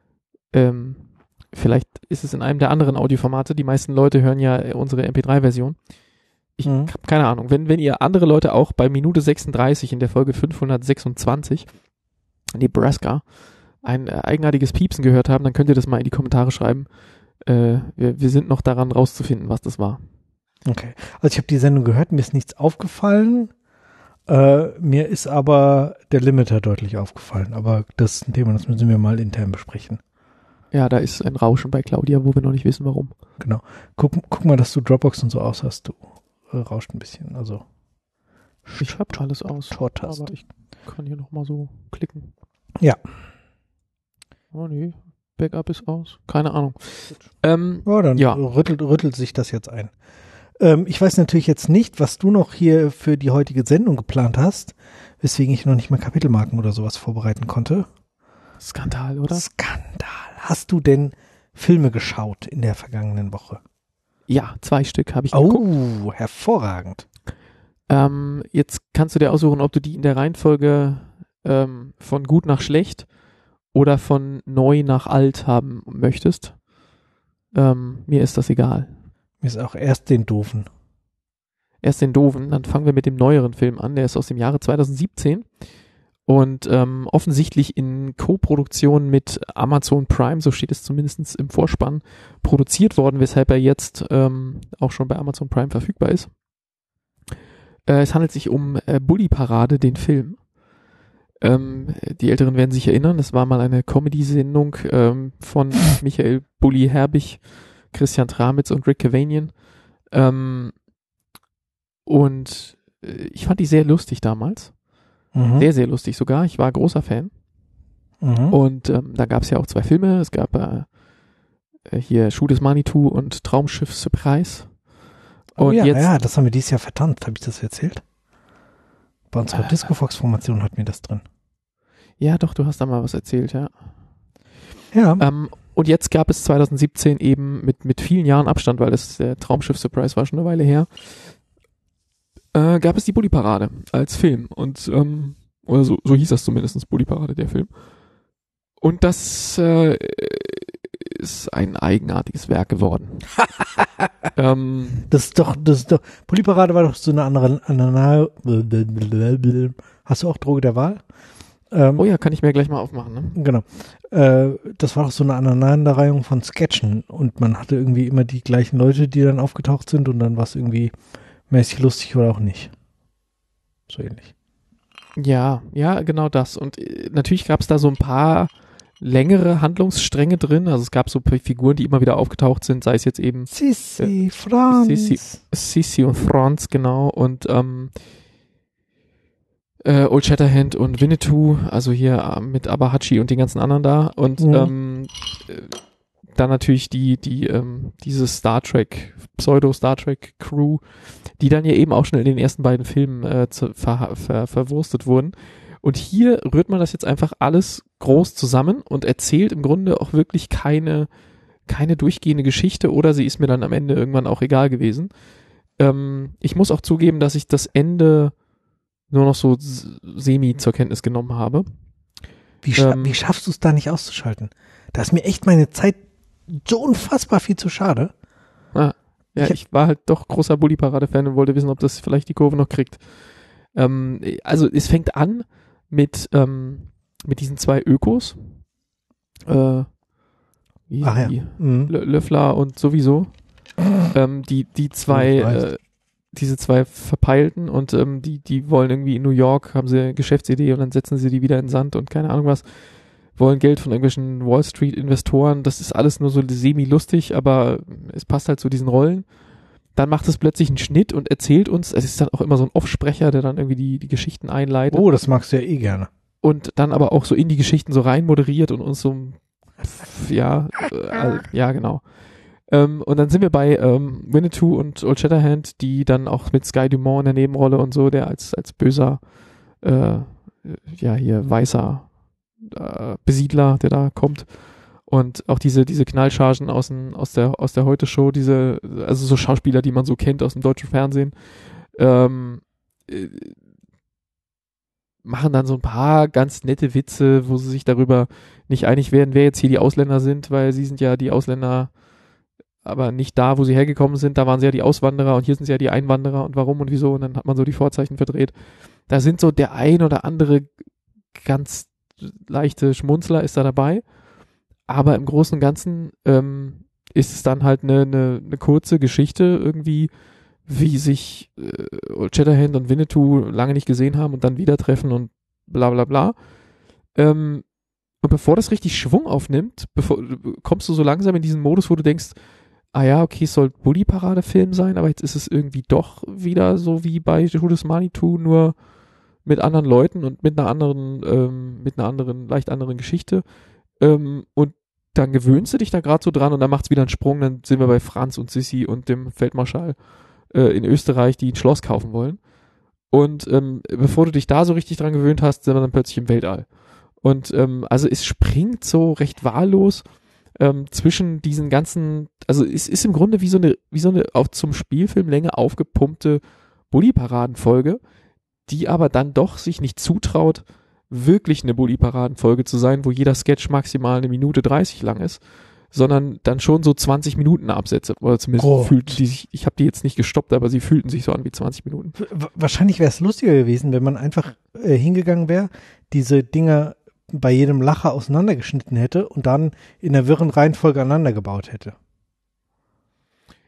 Vielleicht ist es in einem der anderen Audioformate. Die meisten Leute hören ja unsere MP3-Version. Ich habe keine Ahnung. Wenn ihr andere Leute auch bei Minute 36 in der Folge 526 Nebraska ein eigenartiges Piepsen gehört haben, dann könnt ihr das mal in die Kommentare schreiben. Wir sind noch daran rauszufinden, was das war.
Okay. Also ich habe die Sendung gehört, mir ist nichts aufgefallen. Mir ist aber der Limiter deutlich aufgefallen. Aber das ist ein Thema, das müssen wir mal intern besprechen.
Ja, da ist ein Rauschen bei Claudia, wo wir noch nicht wissen, warum.
Genau. Guck mal, dass du Dropbox und so aus hast. Du rauscht ein bisschen. Also
ich habe alles aus.
Short-Taste.
Aber ich kann hier nochmal so klicken.
Ja.
Oh nee, Backup ist aus. Keine Ahnung.
Dann rüttelt sich das jetzt ein. Ich weiß natürlich jetzt nicht, was du noch hier für die heutige Sendung geplant hast, weswegen ich noch nicht mal Kapitelmarken oder sowas vorbereiten konnte.
Skandal, oder?
Skandal. Hast du denn Filme geschaut in der vergangenen Woche?
Ja, 2 Stück habe ich geguckt.
Oh, hervorragend.
Jetzt kannst du dir aussuchen, ob du die in der Reihenfolge von gut nach schlecht oder von neu nach alt haben möchtest. Mir ist das egal.
Mir ist auch erst den Doofen.
Erst den Doofen, dann fangen wir mit dem neueren Film an. Der ist aus dem Jahre 2017 und offensichtlich in Co-Produktion mit Amazon Prime, so steht es zumindest im Vorspann, produziert worden, weshalb er jetzt auch schon bei Amazon Prime verfügbar ist. Es handelt sich um Bully Parade, den Film. Die Älteren werden sich erinnern, das war mal eine Comedy-Sendung von Michael Bully Herbig, Christian Tramitz und Rick Cavanian. Und ich fand die sehr lustig damals. Sehr, sehr lustig sogar. Ich war großer Fan. Und da gab es ja auch 2 Filme. Es gab hier Schuh des Manitou und Traumschiff Surprise. Und
ja, das haben wir dieses Jahr vertanzt. Habe ich das erzählt? Bei unserer Disco-Fox-Formation hatten wir das drin.
Ja, doch, du hast da mal was erzählt, ja.
Ja.
Und jetzt gab es 2017 eben mit vielen Jahren Abstand, weil der Traumschiff Surprise war schon eine Weile her, gab es die Bully Parade als Film. Und oder so hieß das zumindest, Bully Parade, der Film. Und das ist ein eigenartiges Werk geworden.
Das ist doch, Bully Parade war doch so eine andere, hast du auch Droge der Wahl?
Oh ja, kann ich mir gleich mal aufmachen, ne?
Genau. Das war doch so eine Aneinanderreihung von Sketchen und man hatte irgendwie immer die gleichen Leute, die dann aufgetaucht sind und dann war es irgendwie mäßig lustig oder auch nicht. So ähnlich.
Ja, genau das. Und natürlich gab es da so ein paar längere Handlungsstränge drin. Also es gab so Figuren, die immer wieder aufgetaucht sind, sei es jetzt eben
Sissi, Franz.
Sissi und Franz, genau. Und Old Shatterhand und Winnetou, also hier mit Abahachi und den ganzen anderen da. Und dann natürlich diese Star Trek, Pseudo-Star Trek Crew, die dann ja eben auch schon in den ersten beiden Filmen verwurstet wurden. Und hier rührt man das jetzt einfach alles groß zusammen und erzählt im Grunde auch wirklich keine durchgehende Geschichte, oder sie ist mir dann am Ende irgendwann auch egal gewesen. Ich muss auch zugeben, dass ich das Ende nur noch so semi zur Kenntnis genommen habe.
Wie schaffst du es da nicht auszuschalten? Da ist mir echt meine Zeit so unfassbar viel zu schade.
Ja, ich war halt doch großer Bully-Parade-Fan und wollte wissen, ob das vielleicht die Kurve noch kriegt. Also es fängt an mit diesen 2 Ökos. Löffler und sowieso. Die 2 diese 2 Verpeilten und die wollen irgendwie in New York, haben sie eine Geschäftsidee und dann setzen sie die wieder in den Sand und keine Ahnung was, wollen Geld von irgendwelchen Wall Street Investoren. Das ist alles nur so semi-lustig, aber es passt halt zu diesen Rollen. Dann macht es plötzlich einen Schnitt und erzählt uns, es ist dann auch immer so ein Off-Sprecher, der dann irgendwie die Geschichten einleitet.
Oh, das magst du ja eh gerne.
Und dann aber auch so in die Geschichten so rein moderiert und uns so, ja, genau. Und dann sind wir bei Winnetou und Old Shatterhand, die dann auch mit Sky Dumont in der Nebenrolle und so, der als böser, hier weißer Besiedler, der da kommt. Und auch diese Knallchargen aus der Heute-Show, also so Schauspieler, die man so kennt aus dem deutschen Fernsehen, machen dann so ein paar ganz nette Witze, wo sie sich darüber nicht einig werden, wer jetzt hier die Ausländer sind, weil sie sind ja die Ausländer, aber nicht da, wo sie hergekommen sind. Da waren sie ja die Auswanderer und hier sind sie ja die Einwanderer und warum und wieso. Und dann hat man so die Vorzeichen verdreht. Da sind so der ein oder andere ganz leichte Schmunzler ist da dabei. Aber im Großen und Ganzen ist es dann halt eine kurze Geschichte irgendwie, wie sich Old Shatterhand und Winnetou lange nicht gesehen haben und dann wieder treffen und bla bla bla. Und bevor das richtig Schwung aufnimmt, kommst du so langsam in diesen Modus, wo du denkst, ah ja, okay, es soll Bully-Parade-Film sein, aber jetzt ist es irgendwie doch wieder so wie bei Schuh des Manitou, nur mit anderen Leuten und mit einer anderen, leicht anderen Geschichte. Und dann gewöhnst du dich da gerade so dran und dann macht's wieder einen Sprung, dann sind wir bei Franz und Sissi und dem Feldmarschall in Österreich, die ein Schloss kaufen wollen. Und bevor du dich da so richtig dran gewöhnt hast, sind wir dann plötzlich im Weltall. Und also es springt so recht wahllos zwischen diesen ganzen, also es ist im Grunde wie so eine auch zum Spielfilmlänge aufgepumpte Bully-Paraden-Folge, die aber dann doch sich nicht zutraut, wirklich eine Bully-Paraden-Folge zu sein, wo jeder Sketch maximal 1:30 lang ist, sondern dann schon so 20 Minuten Absätze, oder zumindest fühlten die sich, ich habe die jetzt nicht gestoppt, aber sie fühlten sich so an wie 20 Minuten.
Wahrscheinlich wäre es lustiger gewesen, wenn man einfach hingegangen wäre, diese Dinger bei jedem Lacher auseinandergeschnitten hätte und dann in der wirren Reihenfolge aneinander gebaut hätte.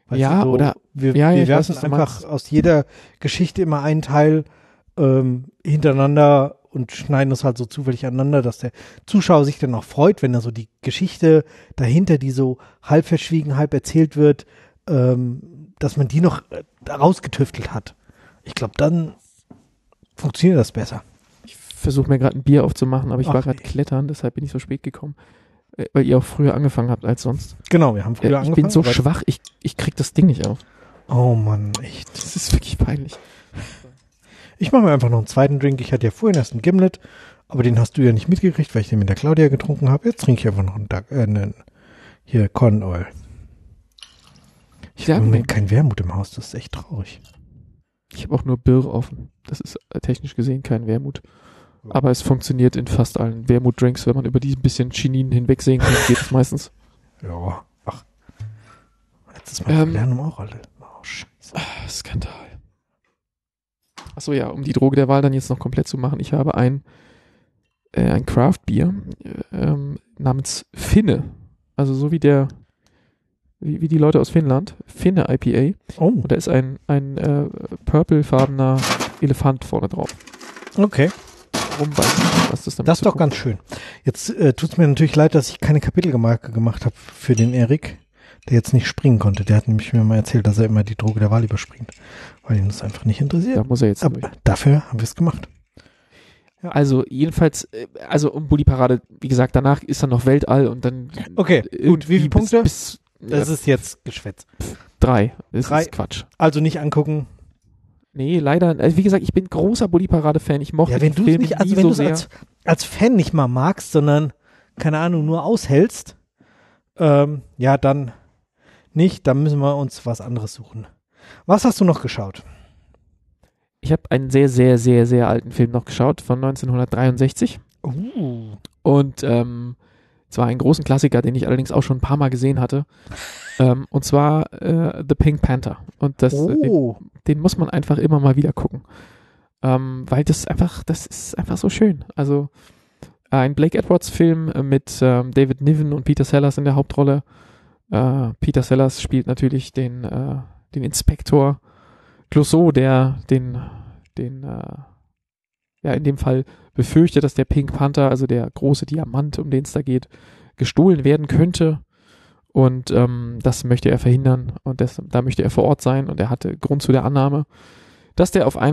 Weißt
ja,
du, so,
oder
wir
weiß,
werfen einfach aus jeder Geschichte immer einen Teil hintereinander und schneiden das halt so zufällig aneinander, dass der Zuschauer sich dann auch freut, wenn er so die Geschichte dahinter, die so halb verschwiegen, halb erzählt wird, dass man die noch rausgetüftelt hat. Ich glaube, dann funktioniert das besser.
Ich versuche mir gerade ein Bier aufzumachen, aber ich war gerade klettern, deshalb bin ich so spät gekommen. Weil ihr auch früher angefangen habt als sonst.
Genau, wir haben früher angefangen.
Ich bin so schwach, ich krieg das Ding nicht auf.
Oh Mann, echt.
Das ist wirklich peinlich.
Ich mache mir einfach noch einen zweiten Drink. Ich hatte ja vorhin erst einen Gimlet, aber den hast du ja nicht mitgekriegt, weil ich den mit der Claudia getrunken habe. Jetzt trinke ich einfach noch einen hier Corn Oil. Ich habe im Moment kein Wermut im Haus, das ist echt traurig.
Ich habe auch nur Birr offen. Das ist technisch gesehen kein Wermut. Aber es funktioniert in fast allen Wermut-Drinks, wenn man über die ein bisschen Chinin hinwegsehen kann, geht es meistens.
Ja, ach. Letztes Mal lernen wir auch alle. Oh, scheiße.
Skandal. Achso, ja, um die Droge der Wahl dann jetzt noch komplett zu machen. Ich habe ein Craft-Bier namens Finne. Also so wie wie die Leute aus Finnland. Finne IPA.
Oh.
Und da ist ein purplefarbener Elefant vorne drauf.
Okay.
Warum weiß ich nicht, was das damit
Das ist doch ganz schön. Jetzt tut es mir natürlich leid, dass ich keine Kapitelmarke gemacht habe für den Erik, der jetzt nicht springen konnte. Der hat nämlich mir mal erzählt, dass er immer die Droge der Wahl überspringt, weil ihn das einfach nicht interessiert.
Da muss er jetzt
Aber dafür haben wir es gemacht.
Ja. Also jedenfalls, um Bulli Parade, wie gesagt, danach ist dann noch Weltall und dann
okay, gut, wie viele Punkte?
Das
ist jetzt Geschwätz.
3. Das ist Quatsch.
Also nicht angucken.
Nee, leider. Also wie gesagt, ich bin großer Bulli Parade-Fan. Ich mochte
den Film nicht, also wenn
so
du es als Fan nicht mal magst, sondern, keine Ahnung, nur aushältst, ja, dann nicht, dann müssen wir uns was anderes suchen. Was hast du noch geschaut?
Ich habe einen sehr, sehr, sehr, sehr alten Film noch geschaut, von 1963. Und zwar einen großen Klassiker, den ich allerdings auch schon ein paar Mal gesehen hatte. Und zwar The Pink Panther. Und den muss man einfach immer mal wieder gucken. Weil das ist einfach so schön. Also ein Blake Edwards-Film mit David Niven und Peter Sellers in der Hauptrolle. Peter Sellers spielt natürlich den Inspektor Clouseau, der in dem Fall befürchtet, dass der Pink Panther, also der große Diamant, um den es da geht, gestohlen werden könnte. Und das möchte er verhindern und da möchte er vor Ort sein. Und er hatte Grund zu der Annahme, dass der auf in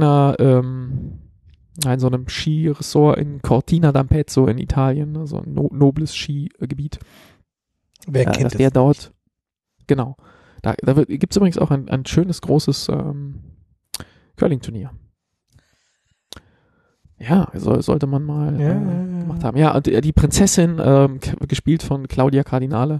so einem Skiresort in Cortina d'Ampezzo in Italien, also ein nobles Skigebiet,
wer kennt
dass der dort, genau, da gibt es übrigens auch ein schönes, großes Curling-Turnier. Ja, sollte man mal gemacht haben. Ja, und die Prinzessin, gespielt von Claudia Cardinale,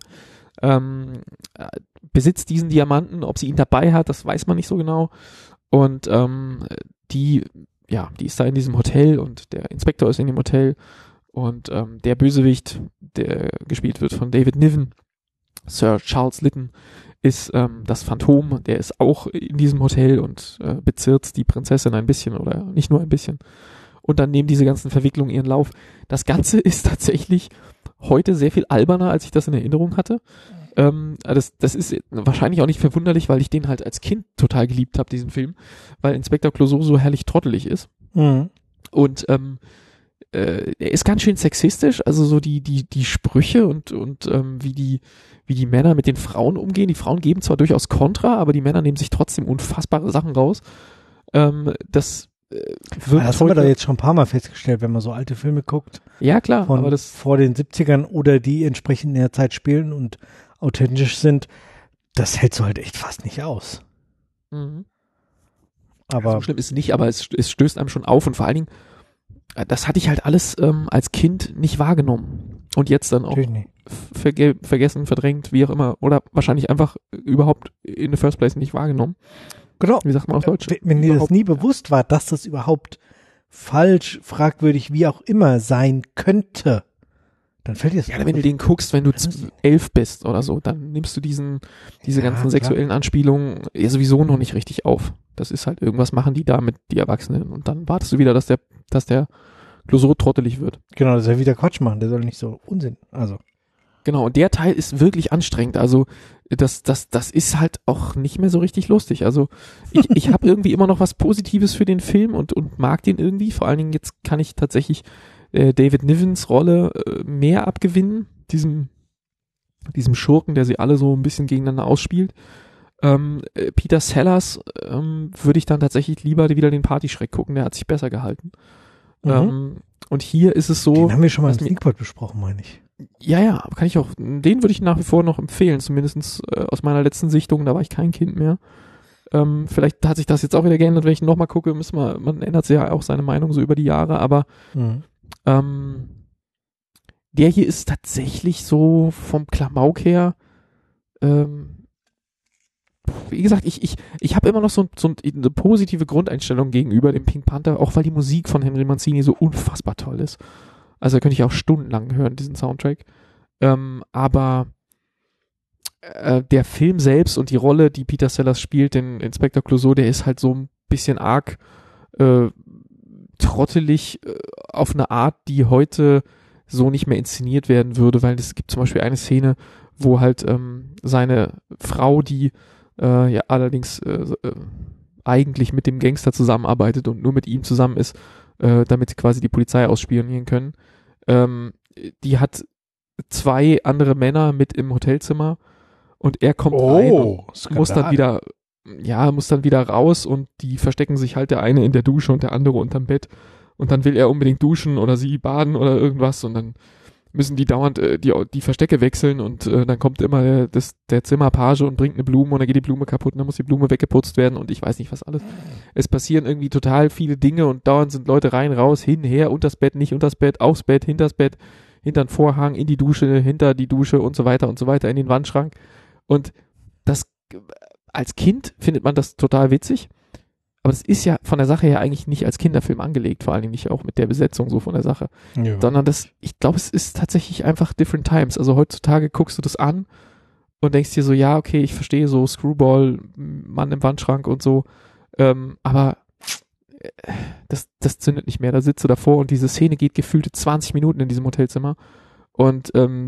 besitzt diesen Diamanten. Ob sie ihn dabei hat, das weiß man nicht so genau. Und die ist da in diesem Hotel und der Inspektor ist in dem Hotel und der Bösewicht, der gespielt wird von David Niven, Sir Charles Lytton, ist das Phantom. Der ist auch in diesem Hotel und bezirzt die Prinzessin ein bisschen oder nicht nur ein bisschen. Und dann nehmen diese ganzen Verwicklungen ihren Lauf. Das Ganze ist tatsächlich heute sehr viel alberner, als ich das in Erinnerung hatte. Das ist wahrscheinlich auch nicht verwunderlich, weil ich den halt als Kind total geliebt habe, diesen Film, weil Inspektor Clouseau so herrlich trottelig ist.
Mhm.
Und er ist ganz schön sexistisch, also so die Sprüche und wie die Männer mit den Frauen umgehen. Die Frauen geben zwar durchaus Kontra, aber die Männer nehmen sich trotzdem unfassbare Sachen raus. Das
haben wir da jetzt schon ein paar Mal festgestellt, wenn man so alte Filme guckt.
Ja, klar.
Aber das vor den 70ern oder die entsprechend in der Zeit spielen und authentisch sind, das hältst du halt echt fast nicht aus.
Mhm.
Aber
so schlimm ist es nicht, aber es stößt einem schon auf und vor allen Dingen, das hatte ich halt alles als Kind nicht wahrgenommen. Und jetzt dann auch vergessen, verdrängt, wie auch immer. Oder wahrscheinlich einfach überhaupt in the first place nicht wahrgenommen.
Genau.
Wie sagt man auf Deutsch?
Wenn dir das nie bewusst war, dass das überhaupt falsch, fragwürdig, wie auch immer sein könnte, dann fällt dir das.
Ja, wenn du den guckst, wenn du 11 bist oder so, dann nimmst du diese ganzen sexuellen Anspielungen sowieso noch nicht richtig auf. Das ist halt, irgendwas machen die da mit die Erwachsenen und dann wartest du wieder, dass der Clouseau trottelig wird.
Genau, das soll wieder Quatsch machen, der soll nicht so Unsinn, also.
Genau, und der Teil ist wirklich anstrengend. Also das ist halt auch nicht mehr so richtig lustig. Also ich habe irgendwie immer noch was Positives für den Film und mag den irgendwie. Vor allen Dingen jetzt kann ich tatsächlich David Nivens Rolle mehr abgewinnen, diesem Schurken, der sie alle so ein bisschen gegeneinander ausspielt. Peter Sellers würde ich dann tatsächlich lieber wieder den Partyschreck gucken, der hat sich besser gehalten. Und hier ist es so.
Den haben wir schon mal im Sneakpot besprochen, meine ich.
Ja, kann ich auch. Den würde ich nach wie vor noch empfehlen, zumindest aus meiner letzten Sichtung, da war ich kein Kind mehr. Vielleicht hat sich das jetzt auch wieder geändert, wenn ich nochmal gucke, man ändert sich ja auch seine Meinung so über die Jahre, aber der hier ist tatsächlich so vom Klamauk her, wie gesagt, ich habe immer noch so eine positive Grundeinstellung gegenüber dem Pink Panther, auch weil die Musik von Henry Mancini so unfassbar toll ist. Also da könnte ich auch stundenlang hören, diesen Soundtrack. Aber der Film selbst und die Rolle, die Peter Sellers spielt, den Inspektor Clouseau, der ist halt so ein bisschen arg trottelig auf eine Art, die heute so nicht mehr inszeniert werden würde, weil es gibt zum Beispiel eine Szene, wo halt seine Frau, die ja allerdings eigentlich mit dem Gangster zusammenarbeitet und nur mit ihm zusammen ist, damit sie quasi die Polizei ausspionieren können, die hat 2 andere Männer mit im Hotelzimmer und er kommt rein und muss dann wieder raus und die verstecken sich halt, der eine in der Dusche und der andere unterm Bett und dann will er unbedingt duschen oder sie baden oder irgendwas und dann müssen die dauernd die Verstecke wechseln und dann kommt immer der Zimmerpage und bringt eine Blume und dann geht die Blume kaputt und dann muss die Blume weggeputzt werden und ich weiß nicht was alles. Es passieren irgendwie total viele Dinge und dauernd sind Leute rein, raus, hin, her, unters Bett, nicht unters Bett, aufs Bett, hinters Bett, hinter den Vorhang, in die Dusche, hinter die Dusche und so weiter, in den Wandschrank. Und das, als Kind findet man das total witzig, aber das ist ja von der Sache her eigentlich nicht als Kinderfilm angelegt, vor allen Dingen nicht auch mit der Besetzung so von der Sache, sondern ich glaube, es ist tatsächlich einfach different times. Also heutzutage guckst du das an und denkst dir so, ja, okay, ich verstehe so Screwball, Mann im Wandschrank und so, aber das zündet nicht mehr. Da sitzt du davor und diese Szene geht gefühlte 20 Minuten in diesem Hotelzimmer und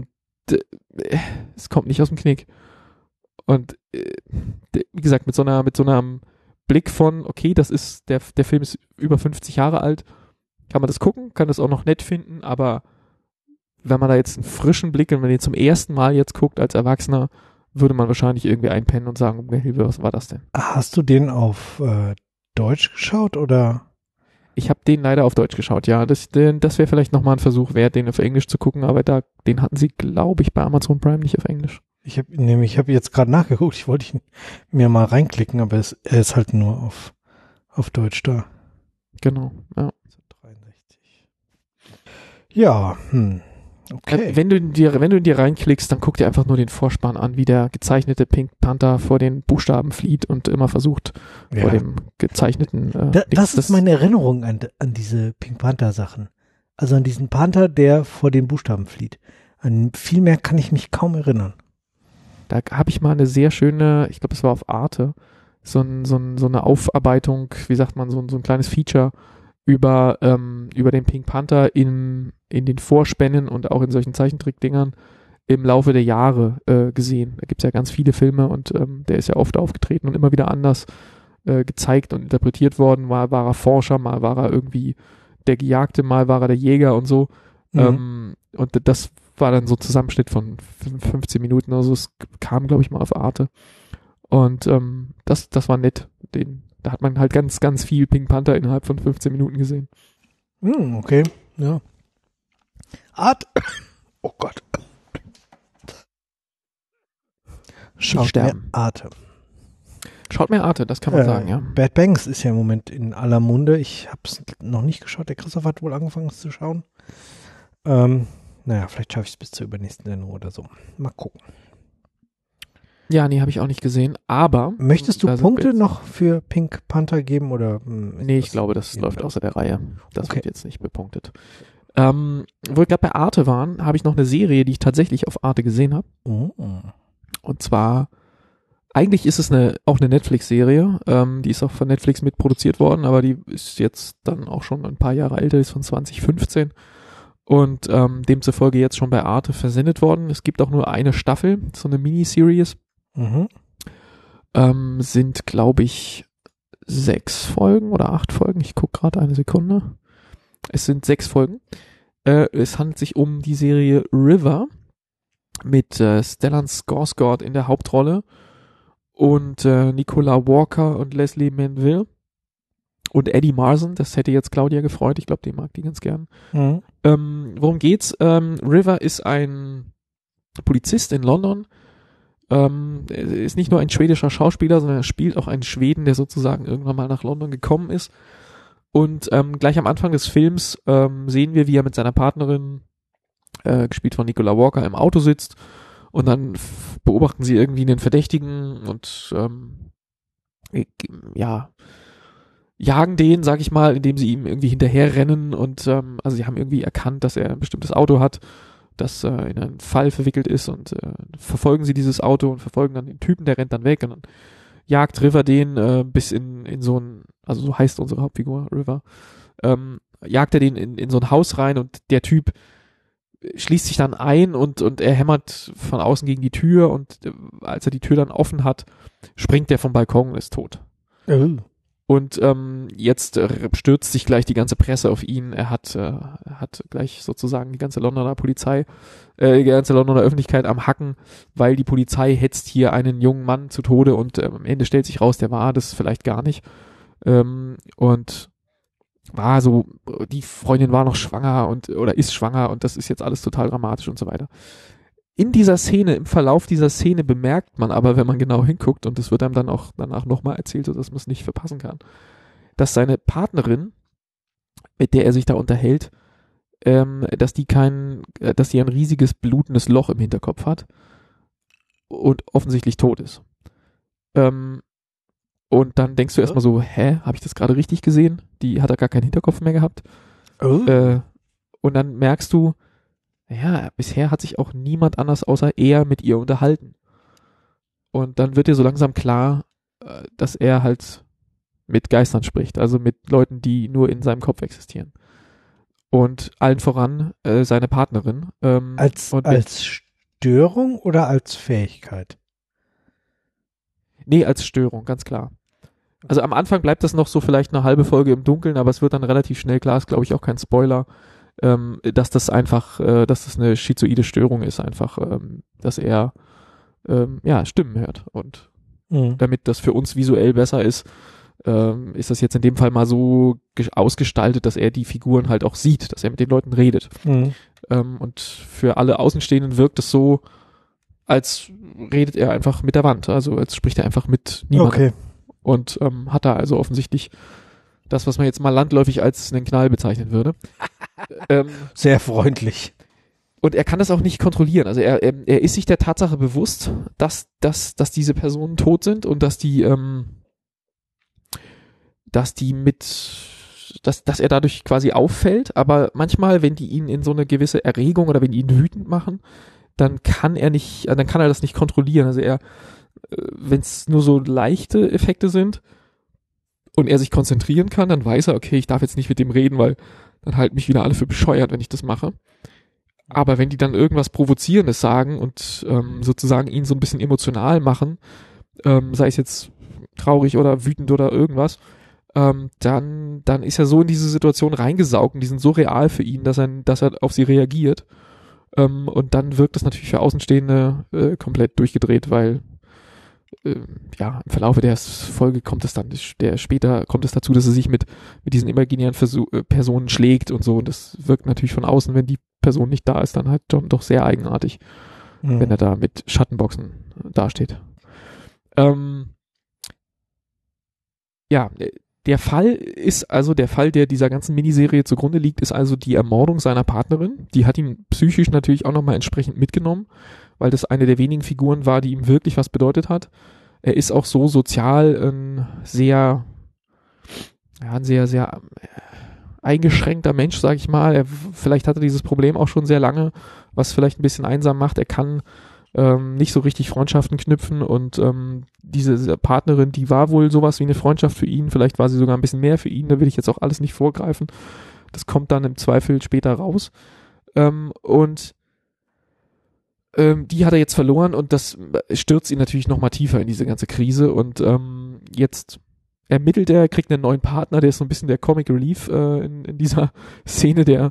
es kommt nicht aus dem Knick. Und wie gesagt, mit so einem Blick von, okay, das ist, der Film ist über 50 Jahre alt, kann man das gucken, kann das auch noch nett finden, aber wenn man da jetzt einen frischen Blick, wenn man den zum ersten Mal jetzt guckt als Erwachsener, würde man wahrscheinlich irgendwie einpennen und sagen, Hilfe, was war das denn?
Hast du den auf Deutsch geschaut oder?
Ich habe den leider auf Deutsch geschaut, ja. Das wäre vielleicht nochmal ein Versuch wert, den auf Englisch zu gucken, aber den hatten sie, glaube ich, bei Amazon Prime nicht auf Englisch.
Ich habe jetzt gerade nachgeguckt, ich wollte ihn mir mal reinklicken, aber er ist halt nur auf Deutsch da.
Genau, ja.
63. Ja, okay.
Wenn du in dir reinklickst, dann guck dir einfach nur den Vorspann an, wie der gezeichnete Pink Panther vor den Buchstaben flieht und immer versucht, vor dem gezeichneten
das ist meine Erinnerung an diese Pink Panther Sachen. Also an diesen Panther, der vor den Buchstaben flieht. An viel mehr kann ich mich kaum erinnern.
Da habe ich mal eine sehr schöne, ich glaube, es war auf Arte, so eine Aufarbeitung, wie sagt man, so ein kleines Feature über den Pink Panther in den Vorspännen und auch in solchen Zeichentrickdingern im Laufe der Jahre gesehen. Da gibt es ja ganz viele Filme und der ist ja oft aufgetreten und immer wieder anders gezeigt und interpretiert worden. Mal war er Forscher, mal war er irgendwie der Gejagte, mal war er der Jäger und so. Und das war dann so ein Zusammenschnitt von 15 Minuten, also es kam, glaube ich, mal auf Arte. Und das war nett. Da hat man halt ganz, ganz viel Pink Panther innerhalb von 15 Minuten gesehen.
Okay, ja. Oh Gott. Schaut mehr Arte.
Schaut mehr Arte, das kann man sagen, ja.
Bad Banks ist ja im Moment in aller Munde. Ich habe es noch nicht geschaut. Der Christoph hat wohl angefangen, es zu schauen. Naja, vielleicht schaffe ich es bis zur übernächsten Sendung oder so. Mal gucken.
Ja, nee, habe ich auch nicht gesehen, aber...
Möchtest du Punkte noch für Pink Panther geben oder?
Nee, ich glaube, das läuft außer der Reihe. Das wird jetzt nicht bepunktet. Wo wir gerade bei Arte waren, habe ich noch eine Serie, die ich tatsächlich auf Arte gesehen habe. Und zwar, eigentlich ist es auch eine Netflix-Serie, die ist auch von Netflix mitproduziert worden, aber die ist jetzt dann auch schon ein paar Jahre älter, ist von 2015 und demzufolge jetzt schon bei Arte versendet worden. Es gibt auch nur eine Staffel, so eine Miniseries. Sind, glaube ich, 6 Folgen oder 8 Folgen. Ich gucke gerade eine Sekunde. Es sind 6 Folgen. Es handelt sich um die Serie River mit Stellan Skarsgård in der Hauptrolle und Nicola Walker und Leslie Manville und Eddie Marsan. Das hätte jetzt Claudia gefreut. Ich glaube, die mag die ganz gern. Worum geht's? River ist ein Polizist in London. Er ist nicht nur ein schwedischer Schauspieler, sondern er spielt auch einen Schweden, der sozusagen irgendwann mal nach London gekommen ist. Und gleich am Anfang des Films sehen wir, wie er mit seiner Partnerin, gespielt von Nicola Walker, im Auto sitzt. Und dann beobachten sie irgendwie einen Verdächtigen und jagen den, sag ich mal, indem sie ihm irgendwie hinterherrennen. Und also sie haben irgendwie erkannt, dass er ein bestimmtes Auto hat, das in einen Fall verwickelt ist, und verfolgen sie dieses Auto und verfolgen dann den Typen, der rennt dann weg, und dann jagt River den bis in so ein, also so heißt unsere Hauptfigur, River, jagt er den in so ein Haus rein, und der Typ schließt sich dann ein und er hämmert von außen gegen die Tür, und als er die Tür dann offen hat, springt der vom Balkon und ist tot. Und jetzt stürzt sich gleich die ganze Presse auf ihn. Er hat gleich sozusagen die ganze Londoner Polizei, die ganze Londoner Öffentlichkeit am Hacken, weil die Polizei hetzt hier einen jungen Mann zu Tode, und am Ende stellt sich raus, der war das vielleicht gar nicht. Und war so, die Freundin war noch schwanger oder ist schwanger, und das ist jetzt alles total dramatisch und so weiter. In dieser Szene, im Verlauf dieser Szene bemerkt man aber, wenn man genau hinguckt, und das wird einem dann auch danach nochmal erzählt, sodass man es nicht verpassen kann, dass seine Partnerin, mit der er sich da unterhält, dass sie ein riesiges blutendes Loch im Hinterkopf hat und offensichtlich tot ist. Und dann denkst du erstmal so, habe ich das gerade richtig gesehen? Die hat da gar keinen Hinterkopf mehr gehabt. Und dann merkst du, ja, bisher hat sich auch niemand anders außer er mit ihr unterhalten. Und dann wird dir so langsam klar, dass er halt mit Geistern spricht, also mit Leuten, die nur in seinem Kopf existieren. Und allen voran seine Partnerin.
Als Störung oder als Fähigkeit?
Nee, als Störung, ganz klar. Also am Anfang bleibt das noch so vielleicht eine halbe Folge im Dunkeln, aber es wird dann relativ schnell klar, ist glaube ich auch kein Spoiler, dass das einfach, dass das eine schizoide Störung ist, einfach, dass er Stimmen hört, und damit das für uns visuell besser ist das jetzt in dem Fall mal so ausgestaltet, dass er die Figuren halt auch sieht, dass er mit den Leuten redet. Und für alle Außenstehenden wirkt es so, als redet er einfach mit der Wand, also als spricht er einfach mit niemandem. Okay. Und hat da also offensichtlich das, was man jetzt mal landläufig als einen Knall bezeichnen würde.
Sehr freundlich.
Und er kann das auch nicht kontrollieren. Also er ist sich der Tatsache bewusst, dass diese Personen tot sind, und dass er dadurch quasi auffällt. Aber manchmal, wenn die ihn in so eine gewisse Erregung oder wenn die ihn wütend machen, dann kann er das nicht kontrollieren. Also wenn es nur so leichte Effekte sind und er sich konzentrieren kann, dann weiß er, okay, ich darf jetzt nicht mit dem reden, weil dann halten mich wieder alle für bescheuert, wenn ich das mache. Aber wenn die dann irgendwas Provozierendes sagen und sozusagen ihn so ein bisschen emotional machen, sei es jetzt traurig oder wütend oder irgendwas, dann ist er so in diese Situation reingesaugt, und die sind so real für ihn, dass er auf sie reagiert. Und dann wirkt das natürlich für Außenstehende komplett durchgedreht, weil im Verlaufe der Folge kommt es dazu, dass er sich mit diesen imaginären Personen schlägt und so, und das wirkt natürlich von außen, wenn die Person nicht da ist, dann halt doch sehr eigenartig, wenn er da mit Schattenboxen dasteht. Der Fall, der dieser ganzen Miniserie zugrunde liegt, ist also die Ermordung seiner Partnerin. Die hat ihn psychisch natürlich auch nochmal entsprechend mitgenommen, weil das eine der wenigen Figuren war, die ihm wirklich was bedeutet hat. Er ist auch so sozial ein sehr eingeschränkter Mensch, sag ich mal. Vielleicht hat er dieses Problem auch schon sehr lange, was vielleicht ein bisschen einsam macht. Er kann nicht so richtig Freundschaften knüpfen, und diese Partnerin, die war wohl sowas wie eine Freundschaft für ihn, vielleicht war sie sogar ein bisschen mehr für ihn, da will ich jetzt auch alles nicht vorgreifen, das kommt dann im Zweifel später raus. Und die hat er jetzt verloren und das stürzt ihn natürlich noch mal tiefer in diese ganze Krise und jetzt ermittelt er, kriegt einen neuen Partner, der ist so ein bisschen der Comic Relief in dieser Szene, der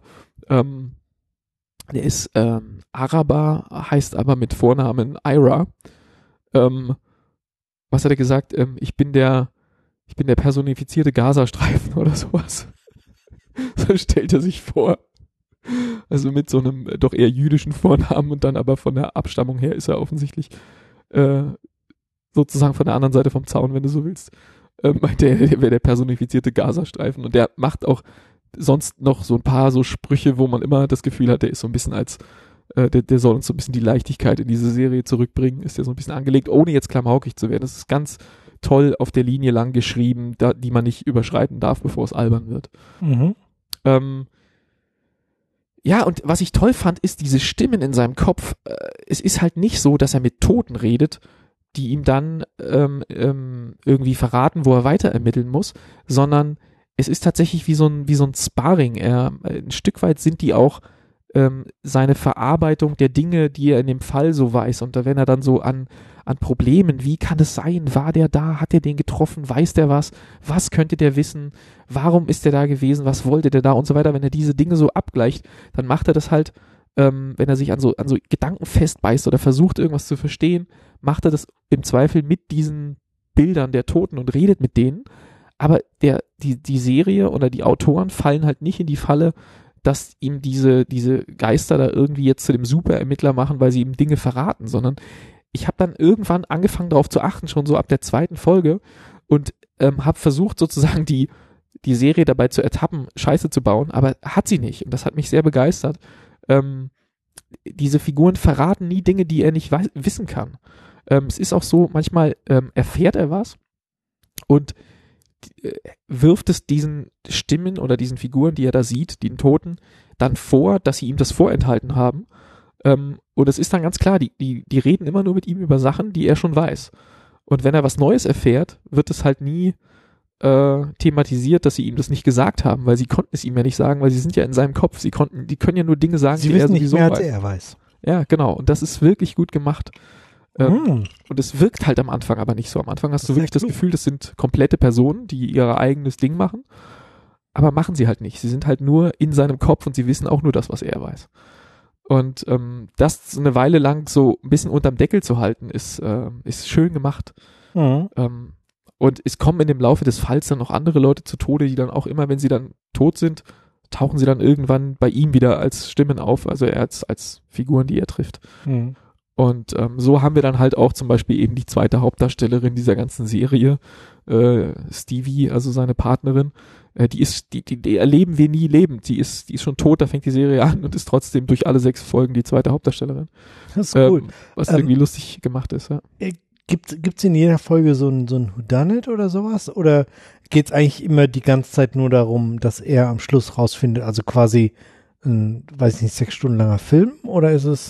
ist Araber, heißt aber mit Vornamen Ira. Was hat er gesagt? Ich bin der personifizierte Gazastreifen oder sowas. So stellt er sich vor. Also mit so einem doch eher jüdischen Vornamen und dann aber von der Abstammung her ist er offensichtlich sozusagen von der anderen Seite vom Zaun, wenn du so willst. Meinte er wäre der personifizierte Gazastreifen und der macht auch sonst noch so ein paar so Sprüche, wo man immer das Gefühl hat, der ist so ein bisschen als der soll uns so ein bisschen die Leichtigkeit in diese Serie zurückbringen, ist der so ein bisschen angelegt, ohne jetzt klamaukig zu werden. Das ist ganz toll auf der Linie lang geschrieben, die man nicht überschreiten darf, bevor es albern wird.
Mhm.
Ja, und was ich toll fand, ist diese Stimmen in seinem Kopf. Es ist halt nicht so, dass er mit Toten redet, die ihm dann irgendwie verraten, wo er weiter ermitteln muss, sondern es ist tatsächlich wie so ein Sparring. Ein Stück weit sind die auch seine Verarbeitung der Dinge, die er in dem Fall so weiß. Und da wenn er dann so an Problemen, wie kann es sein, war der da, hat er den getroffen, weiß der was könnte der wissen, warum ist der da gewesen, was wollte der da und so weiter. Wenn er diese Dinge so abgleicht, dann macht er das halt, wenn er sich an so Gedanken festbeißt oder versucht irgendwas zu verstehen, macht er das im Zweifel mit diesen Bildern der Toten und redet mit denen. Aber die Serie oder die Autoren fallen halt nicht in die Falle, dass ihm diese Geister da irgendwie jetzt zu dem Superermittler machen, weil sie ihm Dinge verraten, sondern ich habe dann irgendwann angefangen darauf zu achten, schon so ab der 2. Folge und habe versucht sozusagen die Serie dabei zu ertappen, Scheiße zu bauen, aber hat sie nicht und das hat mich sehr begeistert. Diese Figuren verraten nie Dinge, die er nicht wissen kann. Es ist auch so, manchmal erfährt er was und wirft es diesen Stimmen oder diesen Figuren, die er da sieht, den Toten, dann vor, dass sie ihm das vorenthalten haben. Und es ist dann ganz klar, die reden immer nur mit ihm über Sachen, die er schon weiß. Und wenn er was Neues erfährt, wird es halt nie thematisiert, dass sie ihm das nicht gesagt haben, weil sie konnten es ihm ja nicht sagen, weil sie sind ja in seinem Kopf. Die können ja nur Dinge sagen,
sie
die
wissen
er sowieso
nicht mehr,
weiß.
als er weiß.
Ja, genau. Und das ist wirklich gut gemacht. Und es wirkt halt am Anfang aber nicht so. Am Anfang hast du wirklich das Gefühl, das sind komplette Personen, die ihr eigenes Ding machen, aber machen sie halt nicht. Sie sind halt nur in seinem Kopf und sie wissen auch nur das, was er weiß. Und das eine Weile lang so ein bisschen unterm Deckel zu halten, ist schön gemacht.
Mhm.
Und es kommen in dem Laufe des Falls dann noch andere Leute zu Tode, die dann auch immer, wenn sie dann tot sind, tauchen sie dann irgendwann bei ihm wieder als Stimmen auf, also er als Figuren, die er trifft.
Mhm.
Und so haben wir dann halt auch zum Beispiel eben die zweite Hauptdarstellerin dieser ganzen Serie, Stevie, also seine Partnerin, die erleben wir nie lebend. Die ist schon tot, da fängt die Serie an und ist trotzdem durch alle 6 Folgen die zweite Hauptdarstellerin.
Das ist cool.
Was irgendwie lustig gemacht ist, ja.
Gibt's in jeder Folge so ein Whodunit oder sowas? Oder geht's eigentlich immer die ganze Zeit nur darum, dass er am Schluss rausfindet, also quasi ein, weiß nicht, 6 Stunden langer Film? Oder ist es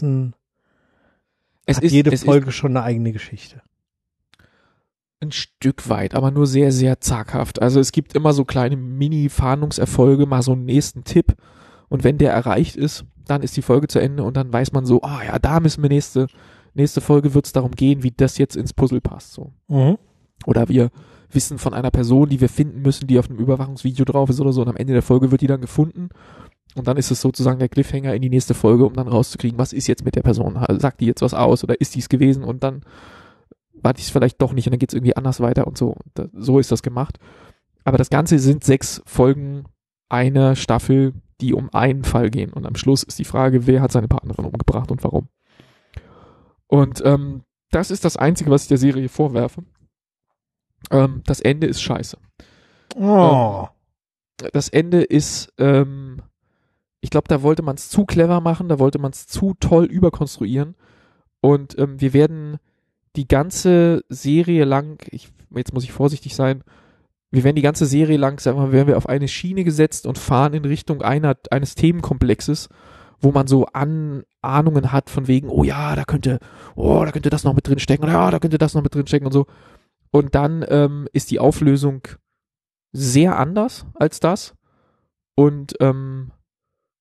jede Folge schon eine eigene Geschichte?
Ein Stück weit, aber nur sehr, sehr zaghaft. Also es gibt immer so kleine Mini-Fahndungserfolge, mal so einen nächsten Tipp und wenn der erreicht ist, dann ist die Folge zu Ende und dann weiß man so, ja, da müssen wir nächste Folge wird es darum gehen, wie das jetzt ins Puzzle passt. So.
Mhm.
Oder wir wissen von einer Person, die wir finden müssen, die auf einem Überwachungsvideo drauf ist oder so und am Ende der Folge wird die dann gefunden und dann ist es sozusagen der Cliffhanger in die nächste Folge, um dann rauszukriegen, was ist jetzt mit der Person? Sagt die jetzt was aus oder ist die es gewesen und dann war dies vielleicht doch nicht und dann geht es irgendwie anders weiter und so. So ist das gemacht. Aber das Ganze sind 6 Folgen einer Staffel, die um einen Fall gehen. Und am Schluss ist die Frage, wer hat seine Partnerin umgebracht und warum. Und das ist das Einzige, was ich der Serie vorwerfe. Das Ende ist scheiße.
Oh.
Das Ende ist, ich glaube, da wollte man es zu clever machen, da wollte man es zu toll überkonstruieren. Und wir werden die ganze Serie lang, jetzt muss ich vorsichtig sein, wir werden die ganze Serie lang, sagen wir mal, werden wir auf eine Schiene gesetzt und fahren in Richtung eines Themenkomplexes, wo man so Ahnungen hat von wegen, da könnte das noch mit drin stecken, oder da könnte das noch mit drin stecken und so. Und dann ist die Auflösung sehr anders als das und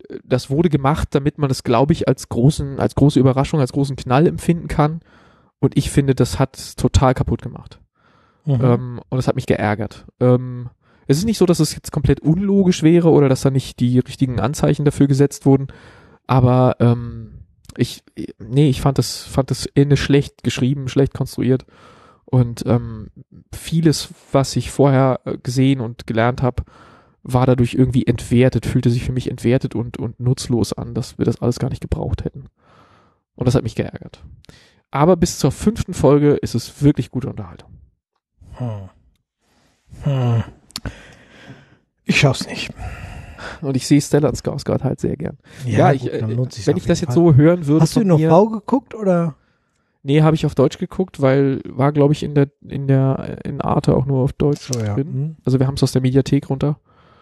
das wurde gemacht, damit man das, glaube ich, als große Überraschung, als großen Knall empfinden kann. Und ich finde, das hat total kaputt gemacht. Und das hat mich geärgert. Es ist nicht so, dass es jetzt komplett unlogisch wäre oder dass da nicht die richtigen Anzeichen dafür gesetzt wurden, aber ich fand das Ende schlecht geschrieben, schlecht konstruiert und vieles, was ich vorher gesehen und gelernt habe, war dadurch irgendwie entwertet, fühlte sich für mich entwertet und nutzlos an, dass wir das alles gar nicht gebraucht hätten. Und das hat mich geärgert. Aber bis zur 5. Folge ist es wirklich gute Unterhaltung.
Ich schaue es nicht.
Und ich sehe Stellan Skarsgård halt sehr gern.
Ja,
gut, wenn ich das jetzt so hören würde.
Hast du ihn auf V geguckt oder?
Nee, habe ich auf Deutsch geguckt, weil war, glaube ich, in Arte auch nur auf Deutsch drin. Also wir haben es aus der Mediathek runter.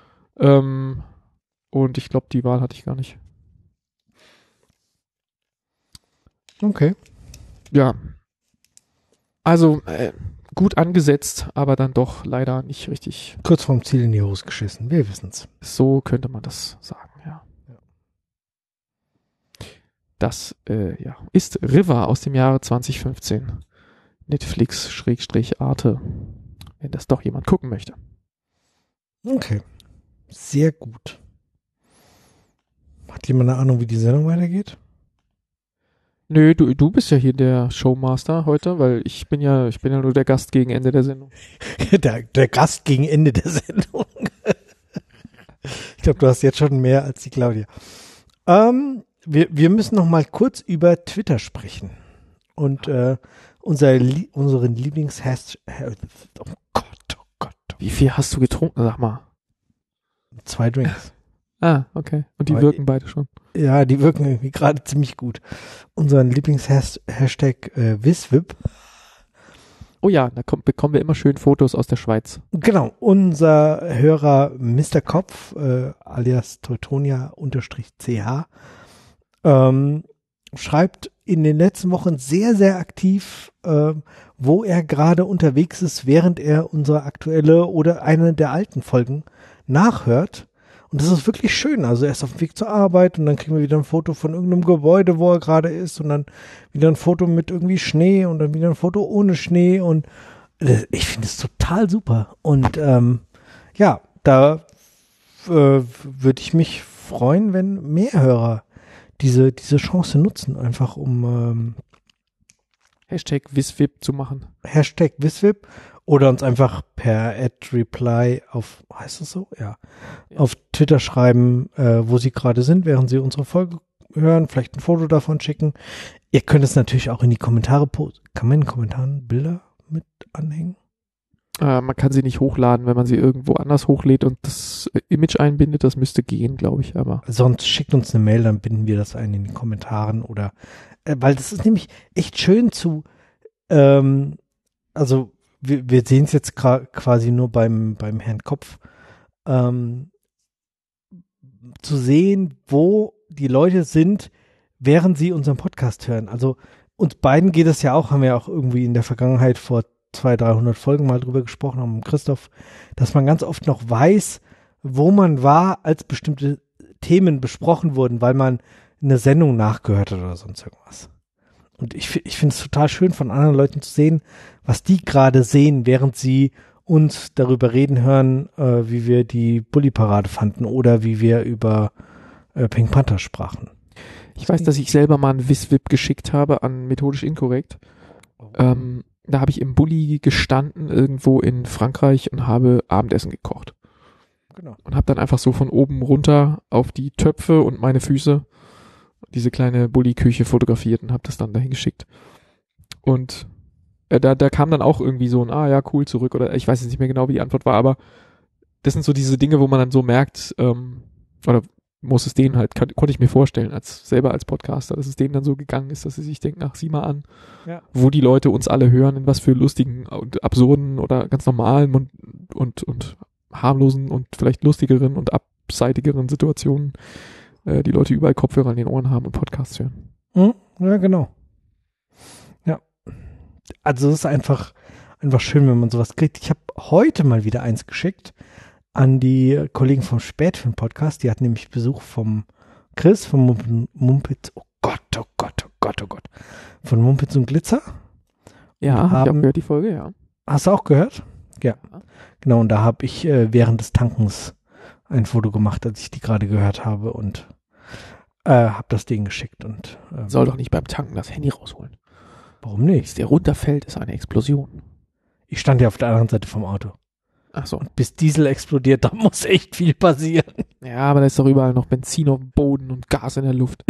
Und ich glaube, die Wahl hatte ich gar nicht.
Okay.
Ja. Also gut angesetzt, aber dann doch leider nicht richtig.
Kurz vorm Ziel in die Hose geschissen, wir wissen's.
So könnte man das sagen, ja. Das ist River aus dem Jahre 2015. Netflix/Arte, wenn das doch jemand gucken möchte.
Okay. Sehr gut. Hat jemand eine Ahnung, wie die Sendung weitergeht?
Nö, du bist ja hier der Showmaster heute, weil ich bin ja nur der Gast gegen Ende der Sendung.
Der Gast gegen Ende der Sendung. Ich glaube, du hast jetzt schon mehr als die Claudia. Wir müssen noch mal kurz über Twitter sprechen. Und unseren Lieblings-Hashtag. Oh Gott.
Wie viel hast du getrunken, sag mal?
2 Drinks.
Ah, okay. Und die wirken beide schon.
Ja, die wirken irgendwie gerade ziemlich gut. Unseren Lieblings-Hashtag Wiswip.
Oh ja, da bekommen wir immer schön Fotos aus der Schweiz.
Genau, unser Hörer Mr. Kopf, alias Teutonia_ch, schreibt in den letzten Wochen sehr, sehr aktiv, wo er gerade unterwegs ist, während er unsere aktuelle oder eine der alten Folgen nachhört. Und das ist wirklich schön. Also er ist auf dem Weg zur Arbeit und dann kriegen wir wieder ein Foto von irgendeinem Gebäude, wo er gerade ist und dann wieder ein Foto mit irgendwie Schnee und dann wieder ein Foto ohne Schnee und ich finde es total super. Und ja, da würde ich mich freuen, wenn mehr Hörer diese Chance nutzen, einfach um
Hashtag Wiswip zu machen.
Hashtag Wiswip oder uns einfach per @reply auf, heißt das so? Ja. Auf Twitter schreiben, wo sie gerade sind, während sie unsere Folge hören, vielleicht ein Foto davon schicken. Ihr könnt es natürlich auch in die Kommentare posten. Kann man in den Kommentaren Bilder mit anhängen?
Man kann sie nicht hochladen, wenn man sie irgendwo anders hochlädt und das Image einbindet, das müsste gehen, glaube ich, aber.
Sonst schickt uns eine Mail, dann binden wir das ein in den Kommentaren oder, weil das ist nämlich echt schön zu, also wir sehen es jetzt quasi nur beim Herrn Kopf, zu sehen, wo die Leute sind, während sie unseren Podcast hören. Also uns beiden geht es ja auch, haben wir auch irgendwie in der Vergangenheit vor 200-300 Folgen mal drüber gesprochen haben, mit Christoph, dass man ganz oft noch weiß, wo man war, als bestimmte Themen besprochen wurden, weil man eine Sendung nachgehört hat oder sonst irgendwas. Und ich finde es total schön, von anderen Leuten zu sehen, was die gerade sehen, während sie uns darüber reden hören, wie wir die Bulli-Parade fanden oder wie wir über Pink Panther sprachen.
Ich weiß, dass ich selber mal ein Wiswip geschickt habe an Methodisch Inkorrekt. Da habe ich im Bulli gestanden irgendwo in Frankreich und habe Abendessen gekocht.
Genau.
Und habe dann einfach so von oben runter auf die Töpfe und meine Füße diese kleine Bulli-Küche fotografiert und habe das dann dahin geschickt. Und da kam dann auch irgendwie so ein, ja, cool, zurück. Oder ich weiß jetzt nicht mehr genau, wie die Antwort war, aber das sind so diese Dinge, wo man dann so merkt, oder muss es denen halt, konnte ich mir vorstellen, selber als Podcaster, dass es denen dann so gegangen ist, dass sie sich denken, ach, sieh mal an, wo die Leute uns alle hören, in was für lustigen und absurden oder ganz normalen und harmlosen und vielleicht lustigeren und abseitigeren Situationen die Leute überall Kopfhörer in den Ohren haben und Podcasts hören.
Ja, genau. Ja. Also es ist einfach schön, wenn man sowas kriegt. Ich habe heute mal wieder 1 geschickt an die Kollegen vom Spätfilm-Podcast. Die hatten nämlich Besuch vom Chris von Mumpitz, oh Gott. Von Mumpitz und Glitzer.
Ja, hab ich auch gehört, die Folge, ja.
Hast du auch gehört? Ja. Genau, und da habe ich während des Tankens ein Foto gemacht, als ich die gerade gehört habe und habe das Ding geschickt. Und
soll doch nicht beim Tanken das Handy rausholen.
Warum nicht?
Bis der runterfällt, ist eine Explosion.
Ich stand ja auf der anderen Seite vom Auto.
Ach so.
Und bis Diesel explodiert, da muss echt viel passieren.
Ja, aber da ist doch überall noch Benzin auf dem Boden und Gas in der Luft.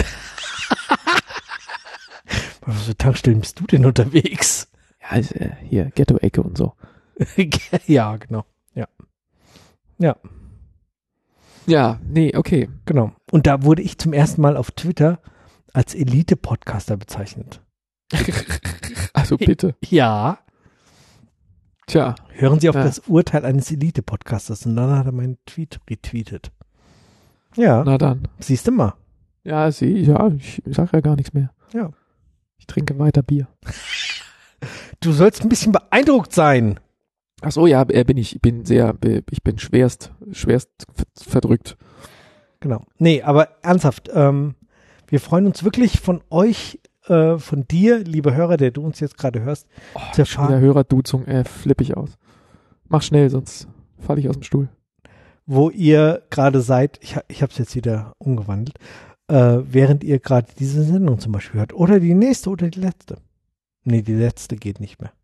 Bei was für Tankstellen bist du denn unterwegs?
Ja, also, hier, Ghetto-Ecke und so.
Ja, genau. Ja.
Ja, nee, okay.
Genau. Und da wurde ich zum ersten Mal auf Twitter als Elite-Podcaster bezeichnet.
Also bitte.
Ja.
Tja.
Hören Sie auf das Urteil eines Elite-Podcasters. Und dann hat er meinen Tweet retweetet. Ja.
Na dann.
Siehst du mal.
Ja, ich sag ja gar nichts mehr.
Ja.
Ich trinke weiter Bier.
Du sollst ein bisschen beeindruckt sein.
Ach so, ja, bin ich. Ich bin schwerst verdrückt.
Genau. Nee, aber ernsthaft, wir freuen uns wirklich von euch, von dir, liebe Hörer, der du uns jetzt gerade hörst, zu erfahren.
Der Hörerduzung, flippe ich aus. Mach schnell, sonst falle ich aus dem Stuhl.
Wo ihr gerade seid, ich habe es jetzt wieder umgewandelt, während ihr gerade diese Sendung zum Beispiel hört. Oder die nächste oder die letzte. Nee, die letzte geht nicht mehr.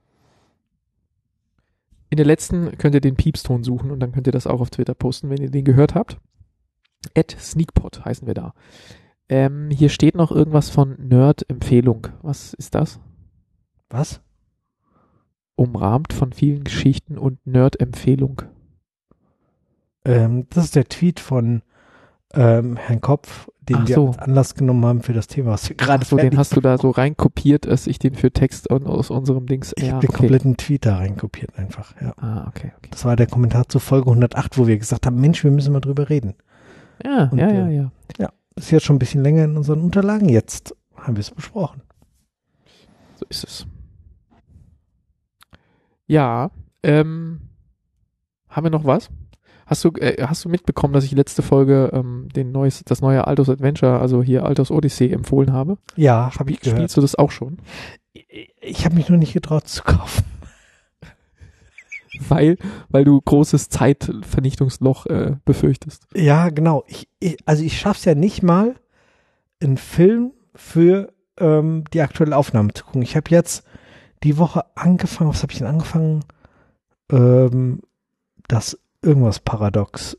In der letzten könnt ihr den Piepston suchen und dann könnt ihr das auch auf Twitter posten, wenn ihr den gehört habt. @sneakpot heißen wir da. Hier steht noch irgendwas von Nerd-Empfehlung. Was ist das?
Was?
Umrahmt von vielen Geschichten und Nerd-Empfehlung.
Das ist der Tweet von Herrn Kopf, den wir als Anlass genommen haben für das Thema, was wir gerade
den hast du da so reinkopiert, dass ich den für Text aus unserem Dings...
Ich habe den kompletten Tweet da reinkopiert einfach, ja.
Okay.
Das war der Kommentar zur Folge 108, wo wir gesagt haben, Mensch, wir müssen mal drüber reden.
Ja,
und,
ja.
Ja, das ist jetzt schon ein bisschen länger in unseren Unterlagen, jetzt haben wir es besprochen.
So ist es. Ja, haben wir noch was? Hast du mitbekommen, dass ich letzte Folge das neue Altos Adventure, also hier Altos Odyssey empfohlen habe?
Ja, habe ich gehört.
Spielst du das auch schon?
Ich habe mich noch nicht getraut zu kaufen.
Weil du großes Zeitvernichtungsloch befürchtest.
Ja, genau. Ich schaff's ja nicht mal, einen Film für die aktuelle Aufnahme zu gucken. Ich habe jetzt die Woche angefangen, was habe ich denn angefangen? Das irgendwas Paradox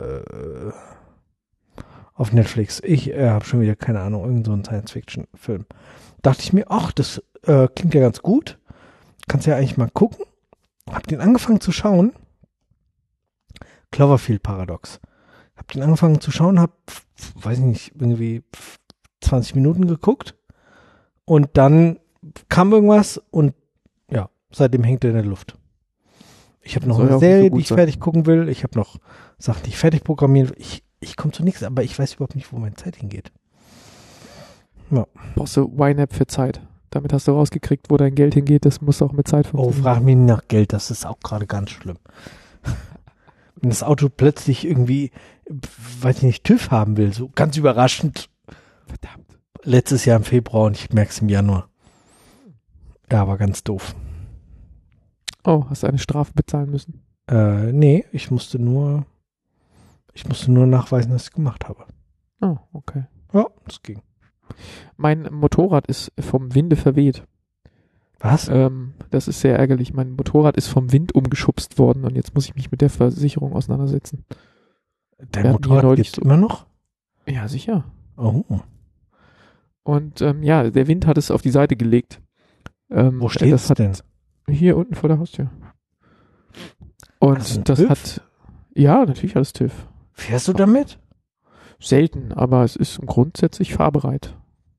auf Netflix. Ich habe schon wieder keine Ahnung, irgend so ein Science-Fiction-Film. Dachte ich mir, ach, das klingt ja ganz gut. Kannst ja eigentlich mal gucken. Hab den angefangen zu schauen. Cloverfield Paradox. Hab den angefangen zu schauen, weiß ich nicht, irgendwie 20 Minuten geguckt. Und dann kam irgendwas und ja, seitdem hängt er in der Luft. Ich habe noch eine Serie, die ich fertig gucken will. Ich habe noch Sachen, die ich fertig programmieren will. Ich komme zu nichts, aber ich weiß überhaupt nicht, wo meine Zeit hingeht. Ja.
Brauchst du YNAB für Zeit? Damit hast du rausgekriegt, wo dein Geld hingeht. Das muss auch mit Zeit funktionieren.
Oh, frag mich nicht nach Geld. Das ist auch gerade ganz schlimm. Wenn das Auto plötzlich irgendwie, weiß ich nicht, TÜV haben will, so ganz überraschend.
Verdammt.
Letztes Jahr im Februar und ich merke es im Januar. Ja, war ganz doof.
Oh, hast du eine Strafe bezahlen müssen?
Nee, ich musste nur nachweisen, dass ich es gemacht habe.
Oh, okay.
Ja, das ging.
Mein Motorrad ist vom Winde verweht.
Was?
Das ist sehr ärgerlich. Mein Motorrad ist vom Wind umgeschubst worden und jetzt muss ich mich mit der Versicherung auseinandersetzen.
Dein Motorrad gibt's immer noch?
Ja, sicher.
Oh.
Und ja, der Wind hat es auf die Seite gelegt.
Wo steht es denn?
Hier unten vor der Haustür. Und das hat, ja, natürlich hat es TÜV.
Fährst du damit?
Selten, aber es ist grundsätzlich fahrbereit.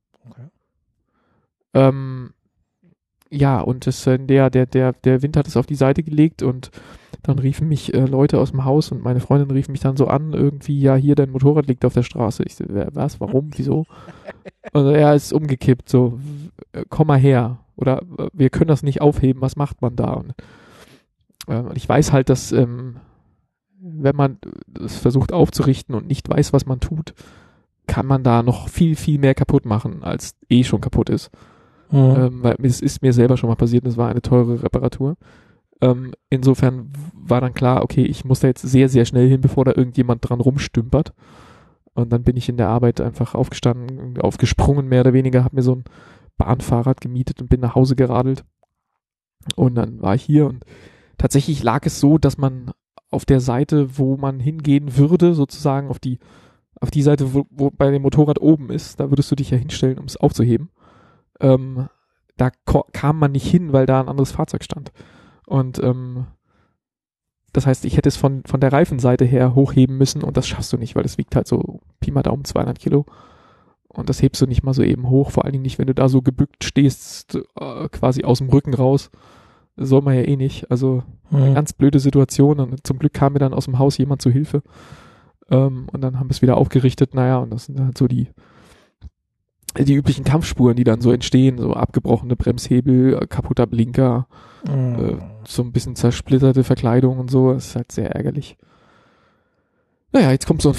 Okay.
Ja, und der Wind hat es auf die Seite gelegt und dann riefen mich Leute aus dem Haus und meine Freundin rief mich dann so an, irgendwie, ja, hier, dein Motorrad liegt auf der Straße. Ich so, was, warum, wieso? Und er ist umgekippt, so, komm mal her. Oder wir können das nicht aufheben, was macht man da? Und ich weiß halt, dass wenn man es versucht aufzurichten und nicht weiß, was man tut, kann man da noch viel, viel mehr kaputt machen, als schon kaputt ist. Weil es ist mir selber schon mal passiert und es war eine teure Reparatur. Insofern war dann klar, okay, ich muss da jetzt sehr, sehr schnell hin, bevor da irgendjemand dran rumstümpert. Und dann bin ich in der Arbeit einfach aufgestanden, aufgesprungen, mehr oder weniger, habe mir so ein Bahnfahrrad gemietet und bin nach Hause geradelt. Und dann war ich hier und tatsächlich lag es so, dass man auf der Seite, wo man hingehen würde, sozusagen auf die Seite, wo bei dem Motorrad oben ist, da würdest du dich ja hinstellen, um es aufzuheben. Da kam man nicht hin, weil da ein anderes Fahrzeug stand. Und das heißt, ich hätte es von der Reifenseite her hochheben müssen und das schaffst du nicht, weil das wiegt halt so Pi mal Daumen 200 Kilo. Und das hebst du nicht mal so eben hoch, vor allen Dingen nicht, wenn du da so gebückt stehst, quasi aus dem Rücken raus. Das soll man ja eh nicht. Also eine ganz blöde Situation und zum Glück kam mir dann aus dem Haus jemand zu Hilfe. Und dann haben wir es wieder aufgerichtet. Naja, und das sind halt so die üblichen Kampfspuren, die dann so entstehen, so abgebrochene Bremshebel, kaputter Blinker, so ein bisschen zersplitterte Verkleidung und so. Das ist halt sehr ärgerlich. Naja, jetzt kommt so ein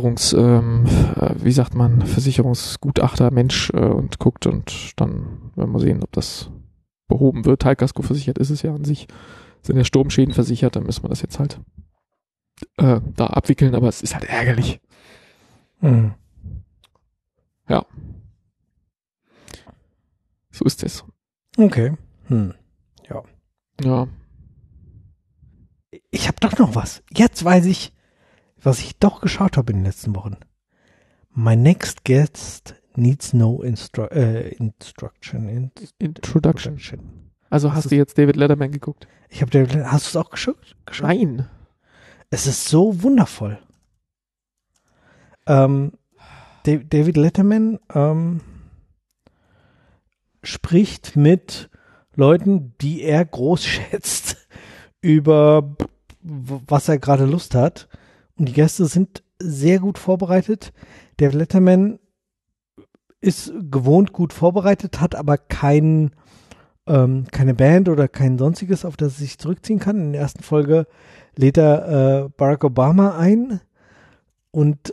Versicherungsgutachter Mensch und guckt und dann werden wir sehen, ob das behoben wird. Teilkasko versichert ist es ja an sich. Sind ja Sturmschäden versichert, dann müssen wir das jetzt halt da abwickeln, aber es ist halt ärgerlich. Ja. So ist es.
Okay.
Ja.
Ich habe doch noch was. Jetzt weiß ich, was ich doch geschaut habe in den letzten Wochen. My next guest needs no introduction.
Also hast du jetzt David Letterman geguckt?
Hast du es auch geschaut?
Nein.
Es ist so wundervoll. David Letterman spricht mit Leuten, die er groß schätzt, über was er gerade Lust hat. Und die Gäste sind sehr gut vorbereitet. David Letterman ist gewohnt gut vorbereitet, hat aber keine Band oder kein sonstiges, auf das er sich zurückziehen kann. In der ersten Folge lädt er Barack Obama ein und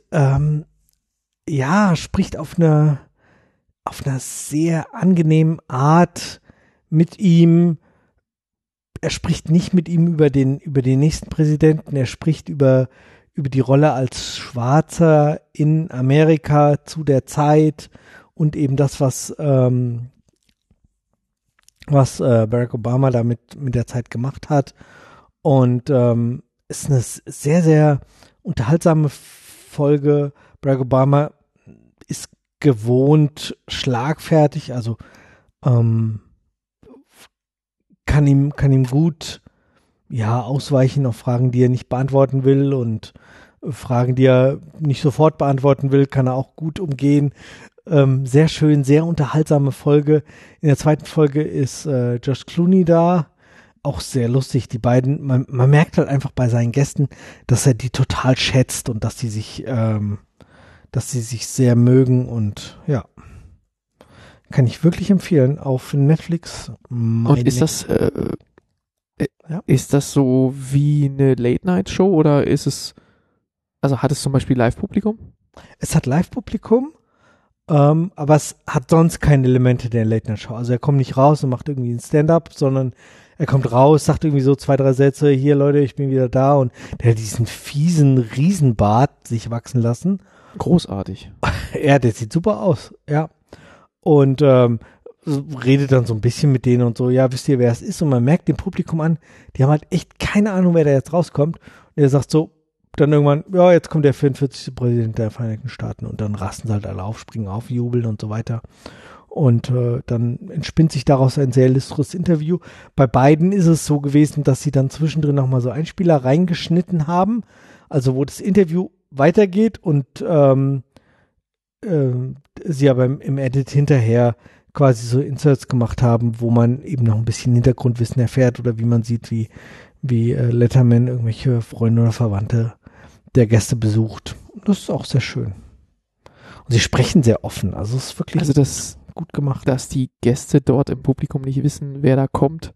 spricht auf einer sehr angenehmen Art mit ihm. Er spricht nicht mit ihm über den nächsten Präsidenten, er spricht über die Rolle als Schwarzer in Amerika zu der Zeit und eben das, was Barack Obama da mit der Zeit gemacht hat. Und ist eine sehr, sehr unterhaltsame Folge. Barack Obama ist gewohnt schlagfertig, also kann ihm gut ausweichen auf Fragen, die er nicht beantworten will, und Fragen, die er nicht sofort beantworten will, kann er auch gut umgehen. Sehr schön, sehr unterhaltsame Folge. In der zweiten Folge ist Josh Clooney da, auch sehr lustig. Die beiden, man merkt halt einfach bei seinen Gästen, dass er die total schätzt und dass sie sich sehr mögen, und ja, kann ich wirklich empfehlen auf Netflix.
Und ist das so wie eine Late-Night-Show oder hat es zum Beispiel Live-Publikum?
Es hat Live-Publikum, aber es hat sonst keine Elemente der Late-Night-Show. Also er kommt nicht raus und macht irgendwie ein Stand-up, sondern er kommt raus, sagt irgendwie so 2, 3 Sätze, hier Leute, ich bin wieder da, und der hat diesen fiesen Riesenbart sich wachsen lassen.
Großartig.
Ja, der sieht super aus, ja. Und redet dann so ein bisschen mit denen und so, ja, wisst ihr, wer es ist? Und man merkt dem Publikum an, die haben halt echt keine Ahnung, wer da jetzt rauskommt. Und er sagt so, dann irgendwann, ja, jetzt kommt der 44. Präsident der Vereinigten Staaten, und dann rasten sie halt alle auf, springen auf, jubeln und so weiter. Und dann entspinnt sich daraus ein sehr illustres Interview. Bei beiden ist es so gewesen, dass sie dann zwischendrin nochmal so Einspieler reingeschnitten haben, also wo das Interview weitergeht und sie aber im Edit hinterher quasi so Inserts gemacht haben, wo man eben noch ein bisschen Hintergrundwissen erfährt oder wie man sieht, wie Letterman irgendwelche Freunde oder Verwandte der Gäste besucht. Das ist auch sehr schön. Und sie sprechen sehr offen, also es ist wirklich gut gemacht.
Dass die Gäste dort im Publikum nicht wissen, wer da kommt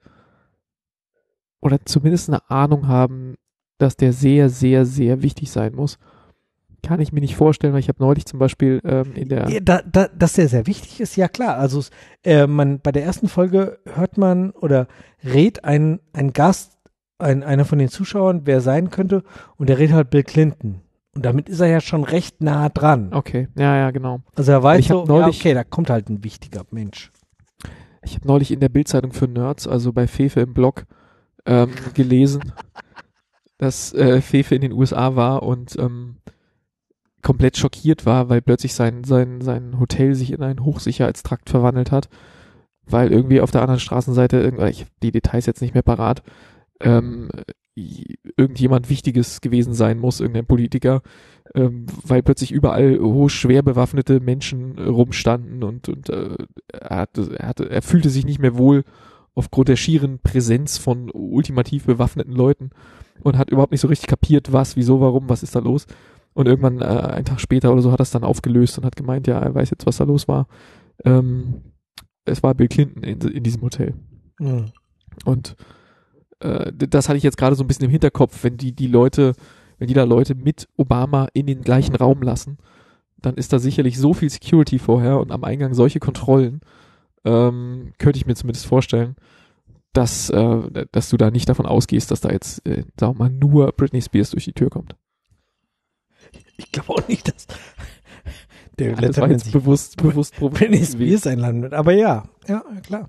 oder zumindest eine Ahnung haben, dass der sehr, sehr, sehr wichtig sein muss. kann ich mir nicht vorstellen, weil ich habe neulich zum Beispiel in der...
Ja, dass der sehr wichtig ist, ja klar. Also bei der ersten Folge hört man oder rät ein Gast, einer von den Zuschauern, wer sein könnte, und der redet halt Bill Clinton. Und damit ist er ja schon recht nah dran.
Okay, ja, genau.
Also er weiß so,
neulich,
okay, da kommt halt ein wichtiger Mensch.
Ich habe neulich in der Bild-Zeitung für Nerds, also bei Fefe im Blog, gelesen, dass Fefe in den USA war und komplett schockiert war, weil plötzlich sein Hotel sich in einen Hochsicherheitstrakt verwandelt hat, weil irgendwie auf der anderen Straßenseite, ich habe die Details jetzt nicht mehr parat, irgendjemand Wichtiges gewesen sein muss, irgendein Politiker, weil plötzlich überall schwer bewaffnete Menschen rumstanden und er fühlte sich nicht mehr wohl aufgrund der schieren Präsenz von ultimativ bewaffneten Leuten und hat überhaupt nicht so richtig kapiert, was, wieso, warum, was ist da los. Und irgendwann, einen Tag später oder so, hat er es dann aufgelöst und hat gemeint, ja, er weiß jetzt, was da los war. Es war Bill Clinton in diesem Hotel. Mhm. Und das hatte ich jetzt gerade so ein bisschen im Hinterkopf, wenn die da Leute mit Obama in den gleichen Raum lassen, dann ist da sicherlich so viel Security vorher und am Eingang solche Kontrollen, könnte ich mir zumindest vorstellen, dass du da nicht davon ausgehst, dass da jetzt, sagen wir mal, nur Britney Spears durch die Tür kommt.
Ich glaube auch nicht, dass der
das war jetzt bewusst
Britney Spears einladen wird, aber ja, klar.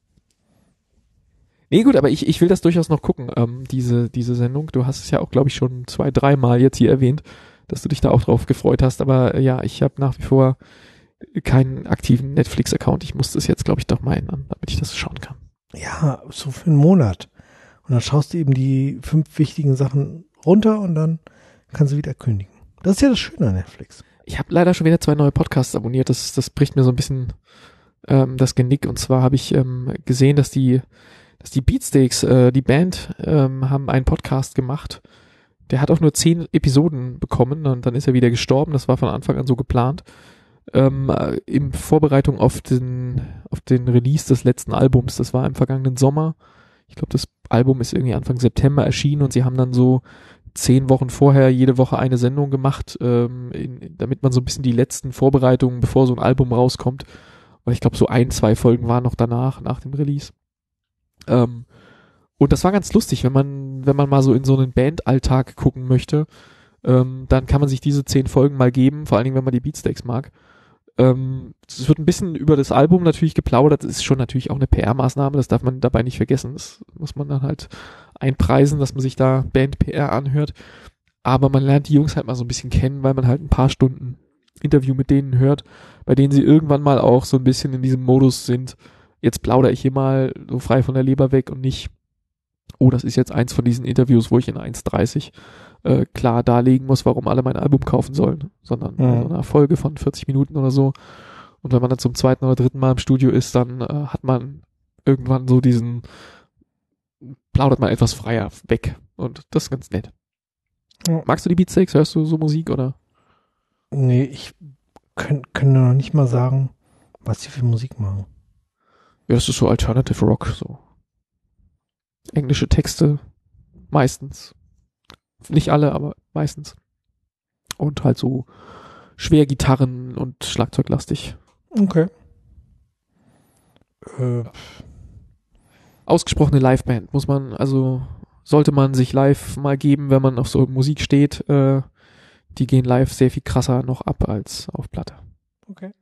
Nee, gut, aber ich will das durchaus noch gucken, diese Sendung. Du hast es ja auch, glaube ich, schon 2-3 Mal jetzt hier erwähnt, dass du dich da auch drauf gefreut hast. Aber ja, ich habe nach wie vor keinen aktiven Netflix-Account. Ich muss das jetzt, glaube ich, doch mal ändern, damit ich das schauen kann.
Ja, so für einen Monat. Und dann schaust du eben die 5 wichtigen Sachen runter und dann kannst du wieder kündigen. Das ist ja das Schöne an Netflix.
Ich habe leider schon wieder 2 neue Podcasts abonniert. Das bricht mir so ein bisschen das Genick. Und zwar habe ich gesehen, dass die Beatsteaks, die Band, haben einen Podcast gemacht. Der hat auch nur 10 Episoden bekommen und dann ist er wieder gestorben. Das war von Anfang an so geplant. In Vorbereitung auf den Release des letzten Albums. Das war im vergangenen Sommer. Ich glaube, das Album ist irgendwie Anfang September erschienen und sie haben dann so 10 Wochen vorher jede Woche eine Sendung gemacht, damit man so ein bisschen die letzten Vorbereitungen, bevor so ein Album rauskommt. Und ich glaube, so 1-2 Folgen waren noch nach dem Release. Und das war ganz lustig, wenn man mal so in so einen Bandalltag gucken möchte, dann kann man sich diese 10 Folgen mal geben, vor allen Dingen, wenn man die Beatsteaks mag. Es wird ein bisschen über das Album natürlich geplaudert, das ist schon natürlich auch eine PR-Maßnahme, das darf man dabei nicht vergessen, das muss man dann halt einpreisen, dass man sich da Band-PR anhört, aber man lernt die Jungs halt mal so ein bisschen kennen, weil man halt ein paar Stunden Interview mit denen hört, bei denen sie irgendwann mal auch so ein bisschen in diesem Modus sind, jetzt plaudere ich hier mal so frei von der Leber weg und nicht, oh, das ist jetzt eins von diesen Interviews, wo ich in 1,30 klar darlegen muss, warum alle mein Album kaufen sollen, sondern so eine Folge von 40 Minuten oder so. Und wenn man dann zum 2. oder 3. Mal im Studio ist, dann hat man irgendwann so plaudert man etwas freier weg. Und das ist ganz nett. Ja. Magst du die Beatsteaks? Hörst du so Musik, oder?
Nee, ich könnte noch nicht mal sagen, was sie für Musik machen.
Ja, das ist so Alternative Rock, so. Englische Texte, meistens. Nicht alle, aber meistens. Und halt so schwer Gitarren und Schlagzeuglastig.
Okay.
Ausgesprochene Liveband sollte man sich live mal geben, wenn man auf so Musik steht. Die gehen live sehr viel krasser noch ab als auf Platte.
Okay.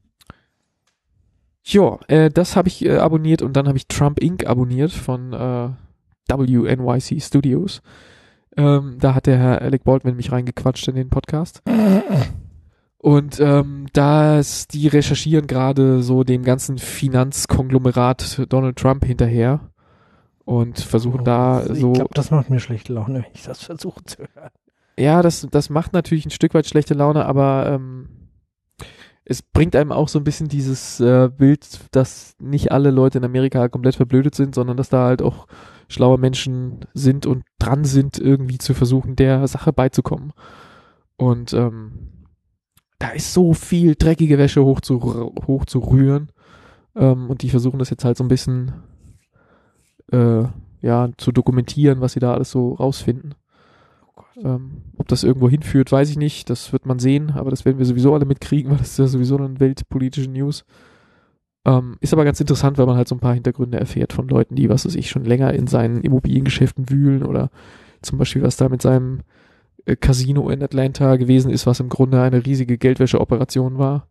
Ja, das habe ich abonniert und dann habe ich Trump Inc. abonniert von WNYC Studios. Da hat der Herr Alec Baldwin mich reingequatscht in den Podcast. Und die recherchieren gerade so dem ganzen Finanzkonglomerat Donald Trump hinterher und versuchen so...
Ich glaube, das macht mir schlechte Laune, wenn ich das versuche zu hören.
Ja, das macht natürlich ein Stück weit schlechte Laune, aber es bringt einem auch so ein bisschen dieses Bild, dass nicht alle Leute in Amerika komplett verblödet sind, sondern dass da halt auch schlaue Menschen sind und dran sind, irgendwie zu versuchen, der Sache beizukommen. Und da ist so viel dreckige Wäsche hoch zu rühren. Und die versuchen das jetzt halt so ein bisschen zu dokumentieren, was sie da alles so rausfinden.
Oh Gott.
Ob das irgendwo hinführt, weiß ich nicht. Das wird man sehen, aber das werden wir sowieso alle mitkriegen, weil das ist ja sowieso eine weltpolitische News. Ist aber ganz interessant, weil man halt so ein paar Hintergründe erfährt von Leuten, die, was weiß ich, schon länger in seinen Immobiliengeschäften wühlen oder zum Beispiel, was da mit seinem Casino in Atlanta gewesen ist, was im Grunde eine riesige Geldwäscheoperation war.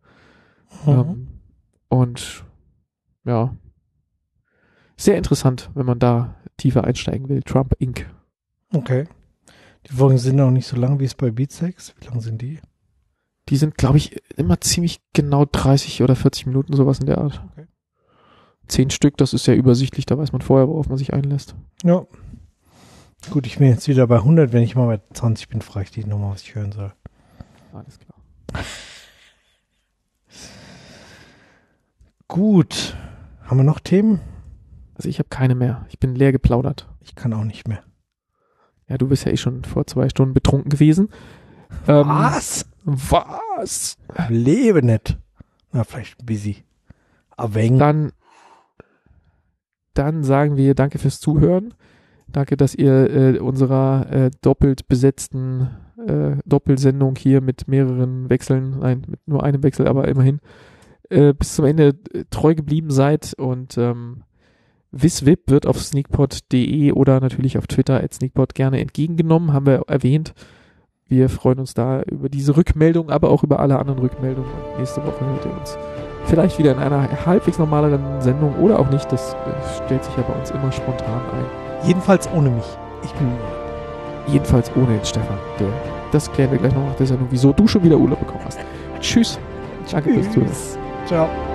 Und ja, sehr interessant, wenn man da tiefer einsteigen will. Trump Inc.
Okay. Die Folgen sind auch nicht so lang wie es bei BeatSex. Wie lang sind die?
Die sind, glaube ich, immer ziemlich genau 30 oder 40 Minuten, sowas in der Art.
Okay.
10 Stück, das ist ja übersichtlich, da weiß man vorher, worauf man sich einlässt.
Ja. Gut, ich bin jetzt wieder bei 100, wenn ich mal bei 20 bin, frage ich die Nummer, was ich hören soll.
Alles klar.
Gut. Haben wir noch Themen?
Also ich habe keine mehr. Ich bin leer geplaudert.
Ich kann auch nicht mehr.
Ja, du bist ja eh schon vor 2 Stunden betrunken gewesen.
Was?
Was?
Lebe nicht. Na, vielleicht busy. Aber
Dann sagen wir danke fürs Zuhören. Danke, dass ihr unserer doppelt besetzten Doppelsendung hier mit mehreren Wechseln, nein, mit nur einem Wechsel, aber immerhin, bis zum Ende treu geblieben seid und Wiswip wird auf sneakpod.de oder natürlich auf Twitter @sneakpod gerne entgegengenommen, haben wir erwähnt. Wir freuen uns da über diese Rückmeldung, aber auch über alle anderen Rückmeldungen. Und nächste Woche hört ihr uns vielleicht wieder in einer halbwegs normaleren Sendung oder auch nicht. Das stellt sich ja bei uns immer spontan ein.
Jedenfalls ohne mich. Ich bin
Jedenfalls ohne den Stefan. Das klären wir gleich noch nach der Sendung, wieso du schon wieder Urlaub bekommen hast. Tschüss. Danke fürs Zuhören.
Ciao.